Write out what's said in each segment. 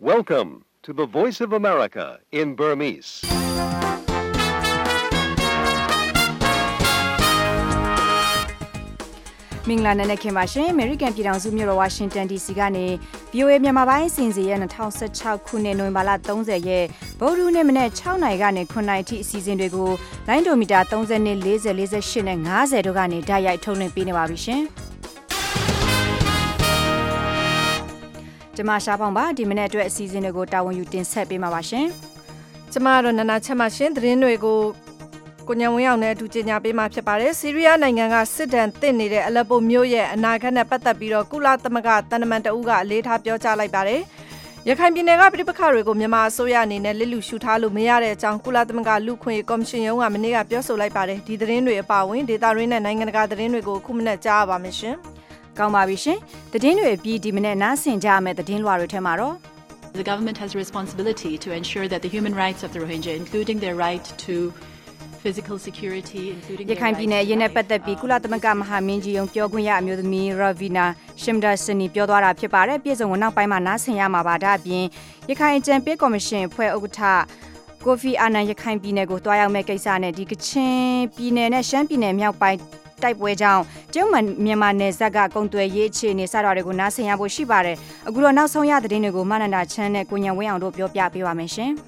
Welcome to the Voice of America in Burmese. ။မင်္ဂလာနံနက်ခင်းပါရှင်။ American ပြည်ထောင်စုမြို့တော် Washington DC ကနေ VOA မြန်မာပိုင်းအစီအစဉ်ရဲ့2016ခုနှစ်နိုဝင်ဘာလ30ရက်ဗုဒ္ဓဟူးနေ့မနက်6နာရီကနေ9နာရီထိအစီအစဉ်တွေကိုလိုင်းဒိုမီတာ30နဲ့40 48နဲ့50တို့ကနေဓာတ်ရိုက်ထုတ်လွှင့်ပေးနေပါပြီရှင်။ကျွန်မရှားပေါင်းပါဒီမနေ့အတွက်အစီအစဉ်တွေကိုတာဝန်ယူတင်ဆက်ပေးမှာပါရှင်။ကျွန်မတို့နန္ဒချက်မှရှင်သတင်းတွေကိုကိုညံဝင်းအောင်နဲ့အတူကြေညာပေးမှာဖြစ်ပါတယ်။ဆီးရီးယားနိုင်ငံကစစ်ဒဏ်သင့်နေတဲ့အလက်ပိုမြို့ရဲ့အနာဂတ်နဲ့ပတ်သက်ပြီးတော့ကုလသမဂ္ဂတန်တမန်တအုပ်ကအလေးထားပြောကြားလိုက်ပါတယ်။ရခိုင်ပြည်နယ်ကပြည်ပခါတွေကိုမြန်မာအစိုးရအနေနဲ့လစ်လူရှုထားလို့မရတဲ့အကြောင်းကုလသမဂ္ဂလူခွင့်ကော်မရှင်ရုံးကမနေ့ကပြောဆိုလိုက်ပါတယ်။ဒီသတင်းတွေအပါအဝင်ဒေတာရင်းနဲ့နိုင်ငံတကာသတင်းတွေကိုခုမနေ့ကြားရပါမယ်ရှင်။ကောင်းပါပြီရှင်။သတင်းတွေအပြီးဒီမနေ့နားဆင်ကြရမယ့်သတင်းလွှာတွေထဲမှာတော့ The government has a responsibility to ensure that the human rights of the Rohingya, including their right to physical security, including ရခိုင်ပြည်နယ်အရေးနဲ့ပတ်သက်ပြီးကုလသမဂ္ဂမဟာမင်းကြီးရုံးပြောခွင့်ရအမျိုးသမီး Ravina Shamdasani ပြောသွားတာဖြစ်ပါတယ်။ပြည်စုံကနောက်ပိုင်းမှာနားဆင်ရမှာပါဒါအပြင်ရခိုင်အကြံပေးကော်မရှင်အဖွဲ့ဥက္ကဋ္ဌကိုဖီအာနန်ရခိုင်ပြည်နယ်ကိုတွားရောက်မဲ့ကိစ္စနဲ့ဒီကချင်ပြည်နယ်နဲ့ရှမ်းပြည်နယ်မြောက်ပိုင်းတိုက်ပွဲကြောင့်ကျုံမြန်မာနယ်စပ်ကကုံသွယ်ရေးအခြေအနေစတာတွေကိုနားဆင်ရဖို့ရှိပါတယ်။အခုတော့နောက်ဆုံးရသတင်းတွေကိုမနန္ဒာချမ်းနဲ့ကိုညံဝင်းအောင်တို့ပြောပြပေးပါမယ်ရှင်။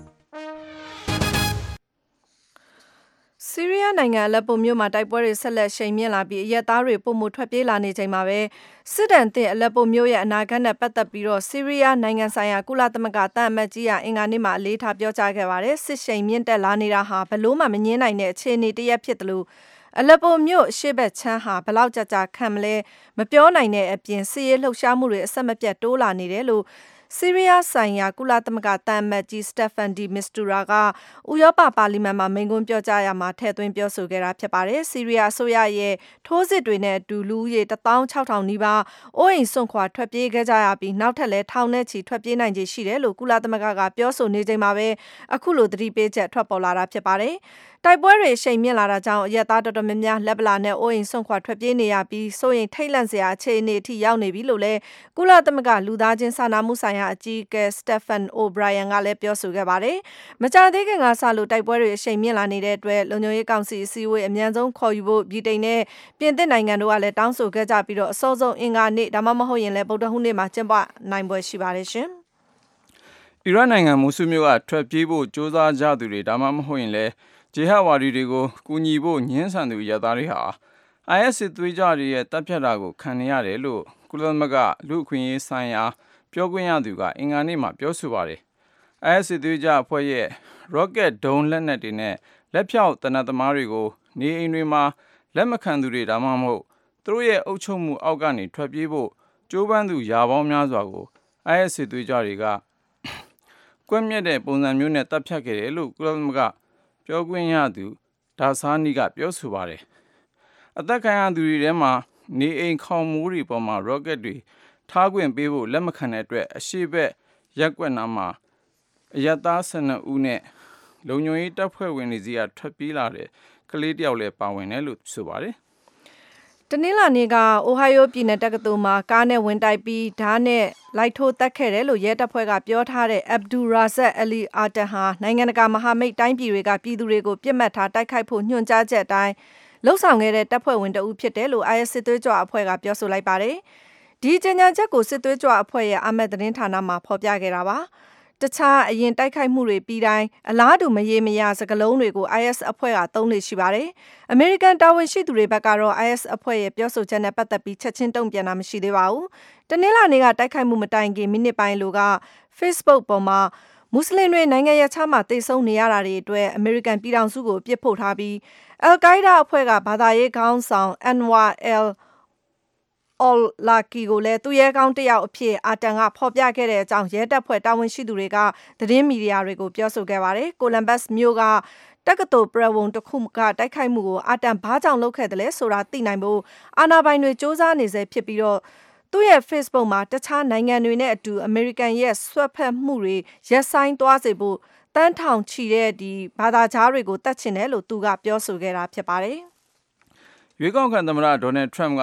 ဆီးရီးယားနိုင်ငံအလက်ပိုမြို့မှာတိုက်ပွဲတွေဆက်လက်ရှိန်မြင့်လာပြီးအရက်သားတွေပုံမှုထွက်ပြေးလာနေချိန်မှာပဲစစ်ဒဏ်သင့်အလက်ပိုမြို့ရဲ့အနာဂတ်နဲ့ပတ်သက်ပြီးတော့ဆီးရီးယားနိုင်ငံဆိုင်ရာကုလသမဂ္ဂတန်အမတ်ကြီးကအင်္ဂါနေ့မှာအလေးထားပြောကြားခဲ့ပါတယ်။စစ်ရှိန်မြင့်တက်လာနေတာဟာဘလို့မှမငြင်းနိုင်တဲ့အခြေအနေတစ်ရပ်ဖြစ်တယ်လို့အလက်ပိုမြို့ရှေ့ဘက်ချမ်းဟာဘလောက်ကြာကြာခံမလဲမပြောနိုင်တဲ့အပြင်စစ်ရေးလှုပ်ရှားမှုတွေအဆက်မပြတ်တိုးလာနေတယ်လို့ဆီးရီးယားဆိုင်ရာကုလသမဂ္ဂတန်အမတ်ကြီးစတက်ဖန်ဒီမစ္စတူရာကဥရောပပါလီမန်မှာမိန့်ခွန်းပြောကြားရမှာထည့်သွင်းပြောဆိုခဲ့တာဖြစ်ပါတယ်။ဆီးရီးယားအစိုးရရဲ့ထိုးစစ်တွေနဲ့အတူလူဦးရေ16000နီးပါးအိုးအိမ်စွန့်ခွာထွက်ပြေးခဲ့ကြရပြီးနောက်ထပ်လည်းထောင်နဲ့ချီထွက်ပြေးနိုင်ခြေရှိတယ်လို့ကုလသမဂ္ဂကပြောဆိုနေချိန်မှာပဲအခုလိုသတိပေးချက်ထွက်ပေါ်လာတာဖြစ်ပါတယ်။တိုက်ပွဲတွေရှိန်မြင့်လာတာကြောင့်အရက်သားတော်တော်များများလက်ပလာနဲ့အိုးအိမ်စွန့်ခွာထွက်ပြေးနေရပြီးစိုးရိမ်ထိတ်လန့်စရာအခြေအနေအထိရောက်နေပြီလို့လည်းကုလသမဂ္ဂလူသားချင်းစာနာမှုဆိုင်ရာအကြီးအကဲစတက်ဖန်အိုဘရိုင်ယန်ကလည်းပြောဆိုခဲ့ပါတယ်။မကြာသေးခင်ကစလို့တိုက်ပွဲတွေအရှိန်မြင့်လာနေတဲ့အတွက်လုံခြုံရေးကောင်စီအစည်းအဝေးအမြန်ဆုံးခေါ်ယူဖို့ဗြိတိန်နဲ့ပြင်သစ်နိုင်ငံတို့ကလည်းတောင်းဆိုခဲ့ကြပြီးတော့အစောဆုံးအင်္ဂါနေ့ဒါမှမဟုတ်ရင်လည်းဗုဒ္ဓဟူးနေ့မှာကျင်းပနိုင်ပွဲရှိပါတယ်ရှင်။အီရတ်နိုင်ငံမူဆူမြို့ကထွက်ပြေးဖို့ကြိုးစားကြသူတွေဒါမှမဟုတ်ရင်လည်းဂျေဟတ်ဝါဒီတွေကိုကူညီဖို့ညှင်းဆန်သူရသားတွေဟာ IS စစ်သွေးကြွတွေရဲ့တပ်ဖြတ်တာကိုခံနေရတယ်လို့ကုလသမဂ္ဂလူ့အခွင့်အရေးဆိုင်ရာပြောခွင့်ရသူကအင်္ဂါနေ့မှာပြောဆိုပါတယ်။ IS စစ်သွေးကြွအဖွဲ့ရဲ့ rocket ဒုံးလက်နက်တွေနဲ့လက်ဖြောက်တနတ်သမားတွေကိုနေအိမ်တွေမှာလက်မခံသူတွေဒါမှမဟုတ်သူတို့ရဲ့အုပ်ချုပ်မှုအောက်ကနေထွက်ပြေးဖို့ကြိုးပမ်းသူရာပေါင်းများစွာကို IS စစ်သွေးကြွတွေကကွက်မြက်တဲ့ပုံစံမျိုးနဲ့တပ်ဖြတ်ခဲ့တယ်လို့ကုလသမဂ္ဂပြောခွင့်ရသူဒါဆာနီကပြောဆိုပါတယ်။အသက်ခံရသူတွေထဲမှာနေအိမ်ခေါင်မိုးတွေပေါ်မှာ rocket တွေထားခွင့်ပေးဖို့လက်မခံတဲ့အတွက်အရှိဘက်ရက်ကွက်နာမှာအရက်သား12ဦးနဲ့လုံခြုံရေးတပ်ဖွဲ့ဝင်တွေစီကထွက်ပြေးလာတဲ့ကလေးတယောက်လည်းပါဝင်တယ်လို့ဆိုပါတယ်။တနင်္လာနေ့ကအိုဟိုင်ယိုပြည်နယ်တက္ကသိုလ်မှာကားနဲ့ဝင်တိုက်ပြီးဓာတ်နဲ့လိုက်ထိုးတက်ခဲ့တယ်လို့ရဲတပ်ဖွဲ့ကပြောထားတဲ့အဗ်ဒူရာဇက်အလီအာတန်ဟာနိုင်ငံတကာမဟာမိတ်တိုင်းပြည်တွေကပြည်သူတွေကိုပြစ်မှတ်ထားတိုက်ခိုက်ဖို့ညွှန်ကြားချက်အတိုင်းလှုပ်ဆောင်ခဲ့တဲ့တပ်ဖွဲ့ဝင်တအုပ်ဖြစ်တယ်လို့ IS စစ်သွေးကြွအဖွဲ့ကပြောဆိုလိုက်ပါတယ်။ဒီကြေညာချက်ကိုစစ်သွေးကြွအဖွဲ့ရဲ့အာမက်သတင်းဌာနမှဖော်ပြခဲ့တာပါ။တခြားအရင်တိုက်ခိုက်မှုတွေပြီးတိုင်းအလားတူမရေမရာစကားလုံးတွေကို IS အဖွဲ့ကသုံးနေရှိပါတယ်။အမေရိကန်တာဝန်ရှိသူတွေဘက်ကတော့ IS အဖွဲ့ရဲ့ပြောဆိုချက်နဲ့ပတ်သက်ပြီးချက်ချင်းတုံ့ပြန်တာမရှိသေးပါဘူး။တနင်္လာနေ့ကတိုက်ခိုက်မှုမတိုင်ခင်မိနစ်ပိုင်းလိုက Facebook ပေါ်မှာမွတ်စလင်တွေနိုင်ငံရပ်ခြားမှာတိတ်ဆုံးနေရတာတွေအတွက်အမေရိကန်ပြည်ထောင်စုကိုပြစ်ဖို့ထားပြီးအယ်ကိုင်းဒါအဖွဲ့ကဘာသာရေးခေါင်းဆောင်အန်ဝါအယ်အော်လာကီကိုလည်းသူရဲကောင်းတစ်ယောက်အဖြစ်အာတန်ကဖော်ပြခဲ့တဲ့အကြောင်းရဲတပ်ဖွဲ့တာဝန်ရှိသူတွေကသတင်းမီဒီယာတွေကိုပြောဆိုခဲ့ပါတယ်။ကိုလမ်ဘတ်မြို့ကတက္ကသိုလ်ပြဝုံတစ်ခုကတိုက်ခိုက်မှုကိုအာတန်ဘာကြောင့်လုပ်ခဲ့တယ်လဲဆိုတာသိနိုင်ဖို့အာဏာပိုင်တွေစ조사နေစေဖြစ်ပြီးတော့သူ့ရဲ့ Facebook မှာတခြားနိုင်ငံတွေနဲ့အတူအမေရိကန်ရဲ့ဆွတ်ဖက်မှုတွေရက်ဆိုင်သွားစေဖို့တန်းထောင်ချီတဲ့ဒီဘာသာကြားတွေကိုတတ်ချင်တယ်လို့သူကပြောဆိုခဲ့တာဖြစ်ပါတယ်။ရွေးကောက်ခံသမ္မတဒေါ်နယ်ထရမ့်က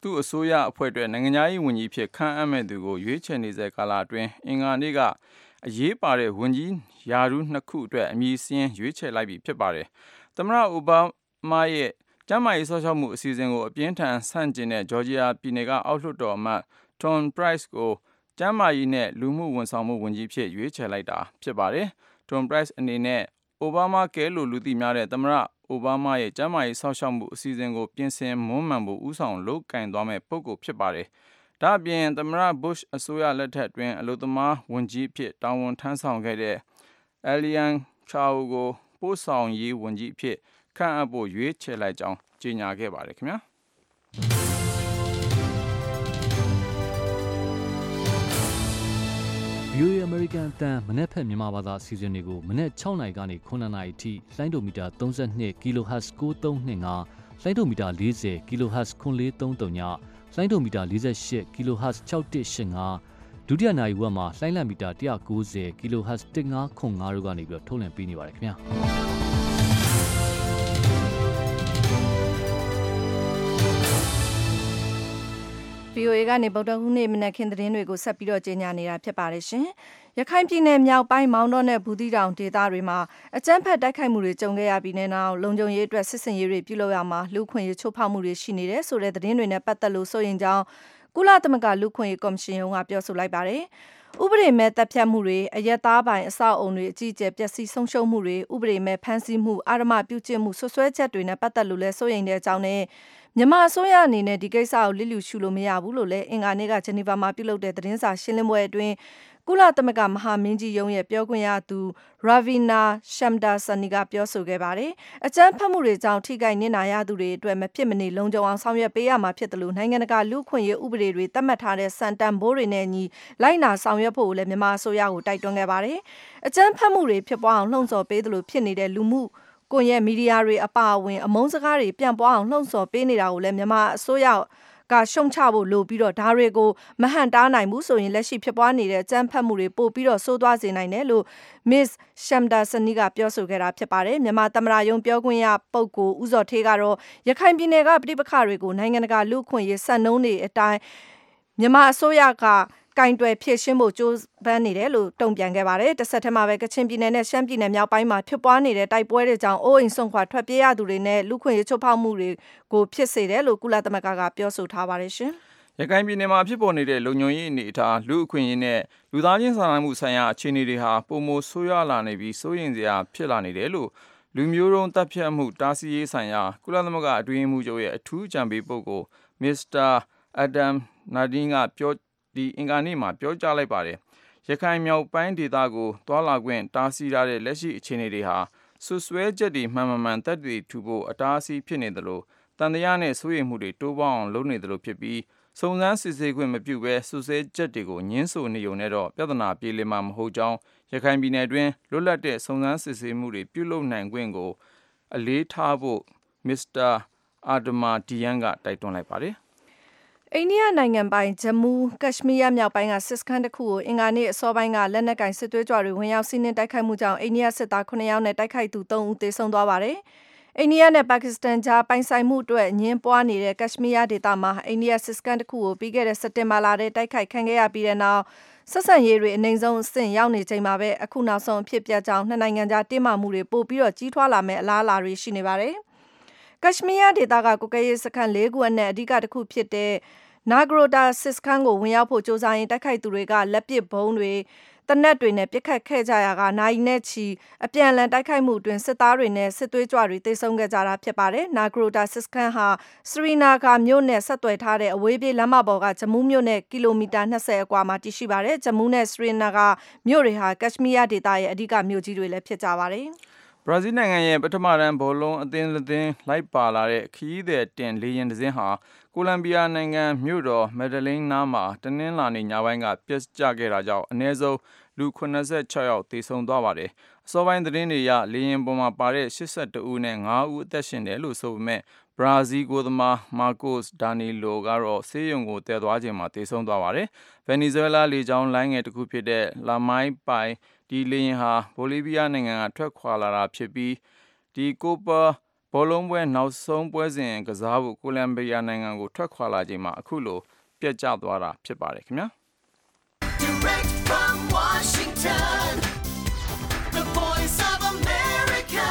သူ့အစိုးရအဖွဲ့အတွက်နိုင်ငံသားရေးဝန်ကြီးဖြစ်ခန့်အပ်မဲ့သူကိုရွေးချယ်နေတဲ့ကာလအတွင်းအင်္ဂါနေ့ကအရေးပါတဲ့ဝန်ကြီးယာရု2ခုအတွက်အမည်စင်းရွေးချယ်လိုက်ပြီဖြစ်ပါတယ်။သမ္မတအိုဘားမားရဲ့ကျန်းမာရေးစောင့်ရှောက်မှုအစီအစဉ်ကိုအပြင်းထန်ဆန့်ကျင်တဲ့ဂျော်ဂျီယာပြည်နယ်ကအောက်လွှတ်တော်အမတ် Tom Price ကိုကျန်းမာရေးနဲ့လူမှုဝန်ဆောင်မှုဝန်ကြီးဖြစ်ရွေးချယ်လိုက်တာဖြစ်ပါတယ်။ Tom Price အနေနဲ့အိုဘားမားကဲလို့လူသိများတဲ့သမ္မတအိုဘားမားရဲ့ကျန်းမာရေးစောင့်ရှောက်မှုအစီအစဉ်ကိုပြင်ဆင်မွမ်းမံဖို့ဦးဆောင်လုပ်ကိုင်သွားမဲ့ပုဂ္ဂိုလ်ဖြစ်ပါတယ်။ဒါ့အပြင်သမ္မတ Bush အစိုးရလက်ထက်တွင်အလုပ်သမားဝန်ကြီးဖြစ်တာဝန်ထမ်းဆောင်ခဲ့တဲ့ Elian Chao ကိုပို့ဆောင်ရေးဝန်ကြီးဖြစ်ခန့်အပ်ဖို့ရွေးချယ်လိုက်ကြောင်းကြေညာခဲ့ပါတယ်ခင်ဗျာ။ VOA American အတန်းမနေ့ဖက်မြန်မာဘာသာအစီအစဉ်တွေကိုမနေ့6နာရီကနေ9နာရီအထိလိုင်းဒိုမီတာ32 kHz 9325လိုင်းဒိုမီတာ40 kHz 9433ညလိုင်းဒိုမီတာ48 kHz 6185ဒုတိယနာရီဝက်မှာလိုင်းလံမီတာ190 kHz 1505တို့ကနေပြီးတော့ထုတ်လွှင့်ပေးနေပါတယ်ခင်ဗျာ VOA ကနေဗုဒ္ဓဟူးနေ့မနက်ခင်းသတင်းတွေကိုဆက်ပြီးတော့ကြေညာနေတာဖြစ်ပါတယ်ရှင်။ရခိုင်ပြည်နယ်မြောက်ပိုင်းမောင်တောနဲ့ဘူးသီးတောင်ဒေသတွေမှာအကြမ်းဖက်တိုက်ခိုက်မှုတွေကြုံခဲ့ရပြီးနောက်လုံခြုံရေးအတွက်စစ်စင်ရေးတွေပြုလုပ်ရမှာလူခွင့်ရေးချိုးဖောက်မှုတွေရှိနေတယ်ဆိုတဲ့သတင်းတွေနဲ့ပတ်သက်လို့စိုးရိမ်ကြောင်းကုလသမဂ္ဂလူခွင့်ရေးကော်မရှင်ရုံးကပြောဆိုလိုက်ပါတယ်။ဥပဒေမဲ့တပ်ဖြတ်မှုတွေအယက်သားပိုင်အဆောက်အုံတွေအကြီးအကျယ်ပျက်စီးဆုံးရှုံးမှုတွေဥပဒေမဲ့ဖမ်းဆီးမှုအာရမပြုကျင့်မှုဆွဆွဲချက်တွေနဲ့ပတ်သက်လို့လည်းစိုးရိမ်တဲ့အကြောင်းနဲ့မြန်မာအစိုးရအနေနဲ့ဒီကိစ္စကိုလစ်လျူရှုလို့မရဘူးလို့လည်းအင်္ဂါနေ့ကဂျနီဗာမှာပြုလုပ်တဲ့သတင်းစာရှင်းလင်းပွဲအတွင်းကုလသမဂ္ဂမဟာမင်းကြီးရုံးရဲ့ပြောခွင့်ရသူ Ravina Shamdasani ကပြောဆိုခဲ့ပါတယ်။အကြမ်းဖက်မှုတွေကြောင့်ထိခိုက်နစ်နာရသူတွေအတွက်မဖြစ်မနေလုံခြုံအောင်ဆောင်ရွက်ပေးရမှာဖြစ်တယ်လို့နိုင်ငံတကာလူ့အခွင့်အရေးဥပဒေတွေသတ်မှတ်ထားတဲ့စံတန်ဖိုးတွေနဲ့ညီလိုက်နာဆောင်ရွက်ဖို့လည်းမြန်မာအစိုးရကိုတိုက်တွန်းခဲ့ပါတယ်။အကြမ်းဖက်မှုတွေဖြစ်ပွားအောင်လှုံ့ဆော်ပေးသလိုဖြစ်နေတဲ့လူမှုကွန်ရက်မီဒီယာတွေအပါအဝင်အမုန်းစကားတွေပြန့်ပွားအောင်လှုံ့ဆော်ပေးနေတာကိုလည်းမြန်မာအစိုးရကရှုံချဖို့လိုပြီးတော့ဒါတွေကိုမဟန့်တားနိုင်ဘူးဆိုရင်လက်ရှိဖြစ်ပွားနေတဲ့အကြမ်းဖက်မှုတွေပို့ပြီးတော့ဆိုးသွားစေနိုင်တယ်လို့ Miss Shamdasani ကပြောဆိုခဲ့တာဖြစ်ပါတယ်မြန်မာသမ္မတရုံးပြောခွင့်ရပုဂ္ဂိုလ်ဦးဇော်ဌေးကတော့ရခိုင်ပြည်နယ်ကပြည်ပခါတွေကိုနိုင်ငံတကာလူ့အခွင့်အရေးစံနှုန်းတွေအတိုင်းမြန်မာအစိုးရကကင်တွယ်ဖြည့်ရှင်းဖို့ကြိုးပမ်းနေတယ်လို့တုံ့ပြန်ခဲ့ပါတယ်။တစ်ဆက်တည်းမှာပဲကချင်ပြည်နယ်နဲ့ရှမ်းပြည်နယ်မြောက်ပိုင်းမှာဖြစ်ပွားနေတဲ့တိုက်ပွဲတွေကြောင့်အိုးအိမ်ဆွန့်ခွာထွက်ပြေးရသူတွေနဲ့လူခွင့်ရေးချိုးဖောက်မှုတွေကိုဖြစ်စေတယ်လို့ကုလသမဂ္ဂကပြောဆိုထားပါတယ်ရှင်။ရခိုင်ပြည်နယ်မှာဖြစ်ပေါ်နေတဲ့လုံခြုံရေးအနေအထားလူအခွင့်အရေးနဲ့လူသားချင်းစာနာမှုဆိုင်ရာအခြေအနေတွေဟာပုံမဆိုးရွားလာနေပြီးစိုးရိမ်စရာဖြစ်လာနေတယ်လို့လူမျိုးတုံးတပ်ဖြတ်မှုတားဆီးရေးဆိုင်ရာကုလသမဂ္ဂအတွင်းရေးမှူးချုပ်ရဲ့အထူးအကြံပေးပုဂ္ဂိုလ် Mr. Adam Nadine ကအင်္ဂါနေ့မှာပြောကြားလိုက်ပါတယ်။ရခိုင်မြောက်ပိုင်းဒေသကိုသွာလာခွင့်တားဆီးထားတဲ့လက်ရှိအခြေအနေတွေဟာဆွဆွဲချက်တွေမှန်မှန်သက်သေထူဖို့အတားအဆီးဖြစ်နေတယ်လို့တန်တရားနဲ့စိုးရိမ်မှုတွေတိုးပေါအောင်လုပ်နေတယ်လို့ဖြစ်ပြီးစုံစမ်းစစ်ဆေးခွင့်မပြုဘဲဆွဆွဲချက်တွေကိုညှင်းဆိုနေုံနဲ့တော့ပြဿနာပြေလည်မှာမဟုတ်ကြောင်းရခိုင်ပြည်နယ်တွင်လွတ်လပ်တဲ့စုံစမ်းစစ်ဆေးမှုတွေပြုလုပ်နိုင်ခွင့်ကိုအလေးထားဖို့ Mr. Adama Dian ကတိုက်တွန်းလိုက်ပါတယ်အိန္ဒိယနိုင်ငံပိုင်ဂျမူးကက်ရှ်မီးယားမြောက်ပိုင်းကစစ်စခန်းတစ်ခုကိုအင်္ဂါနေ့အစောပိုင်းကလက်နက်ကင်စစ်သွေးကြွတွေဝင်ရောက်စီးနင်းတိုက်ခိုက်မှုကြောင့်အိန္ဒိယစစ်သား9ယောက်နဲ့တိုက်ခိုက်သူ3ဦးသေဆုံးသွားပါတယ်။အိန္ဒိယနဲ့ပါကစ္စတန်ကြားပိုင်ဆိုင်မှုအတွက်ညှင်းပွားနေတဲ့ကက်ရှ်မီးယားဒေသမှာအိန္ဒိယစစ်စခန်းတစ်ခုကိုပြီးခဲ့တဲ့စက်တင်ဘာလထဲတိုက်ခိုက်ခံခဲ့ရပြီးတဲ့နောက်ဆက်ဆံရေးတွေအနိုင်ဆုံးအဆင့်ရောက်နေချိန်မှာပဲအခုနောက်ဆုံးအဖြစ်ပြကြောင်းနှစ်နိုင်ငံကြားတင်းမာမှုတွေပို့ပြီးတော့ကြီးထွားလာမဲ့အလားအလာတွေရှိနေပါတယ်။ကက်ရှ်မီးယားဒေသကကိုကဲရေးစခန်း၄ခုအနက်အဓိကတစ်ခုဖြစ်တဲ့နာဂရိုတာစစ်စခန်းကိုဝင်ရောက်ဖို့ကြိုးစားရင်တိုက်ခိုက်သူတွေကလက်ပစ်ဘုံတွေတနက်တွေနဲ့ပြစ်ခတ်ခဲ့ကြရာကနိုင်နဲ့ချီအပြန်အလှန်တိုက်ခိုက်မှုအတွင်းစစ်သားတွေနဲ့စစ်သွေးကြွတွေတိုက်ဆုံခဲ့ကြတာဖြစ်ပါတယ်။နာဂရိုတာစစ်စခန်းဟာစရီနာဂါမြို့နဲ့ဆက်သွယ်ထားတဲ့အဝေးပြေးလမ်းမပေါ်ကဂျမူးမြို့နဲ့ကီလိုမီတာ20အကွာမှာတည်ရှိပါတယ်။ဂျမူးနဲ့စရီနာဂါမြို့တွေဟာကက်ရှ်မီးယားဒေသရဲ့အဓိကမြို့ကြီးတွေလည်းဖြစ်ကြပါတယ်။ဘရာဇီးနိုင်ငံရဲ့ပထမတန်းဘောလုံးအသင်းလက်သင်းလိုက်ပါလာတဲ့ခရီးသည်တင်လေယာဉ်တစ်စင်းဟာကိုလံဘီယာနိုင်ငံမြို့တော်မက်ဒလိန်းနားမှာတနင်္လာနေ့ညပိုင်းကပျက်ကျခဲ့တာကြောင့်အနည်းဆုံးလူ86ယောက်သေဆုံးသွားပါတယ်။အစောပိုင်းသတင်းတွေအရလေယာဉ်ပေါ်မှာပါတဲ့82ဦးနဲ့9ဦးအသက်ရှင်တယ်လို့ဆိုပေမဲ့ဘရာဇီးကိုသမားမာကိုစ်ဒါနီလိုကတော့ဆေးရုံကိုတည်သွားချိန်မှာသေဆုံးသွားပါတယ်။ဗင်နီဇွဲလားလေကြောင်းလိုင်းငယ်တစ်ခုဖြစ်တဲ့လာမိုင်းပိုင်ဒီလေယာဉ်ဟာဘိုလီးဗီးယားနိုင်ငံကထွက်ခွာလာတာဖြစ်ပြီးဒီကိုပါဘောလုံးပွဲနောက်ဆုံးပွဲစဉ်ကစားဖို့ကိုလံဘီယာနိုင်ငံကိုထွက်ခွာလာချိန်မှာအခုလိုပြတ်ကျသွားတာဖြစ်ပါတယ်ခင်ဗျာ Direct from Washington, the voice of America,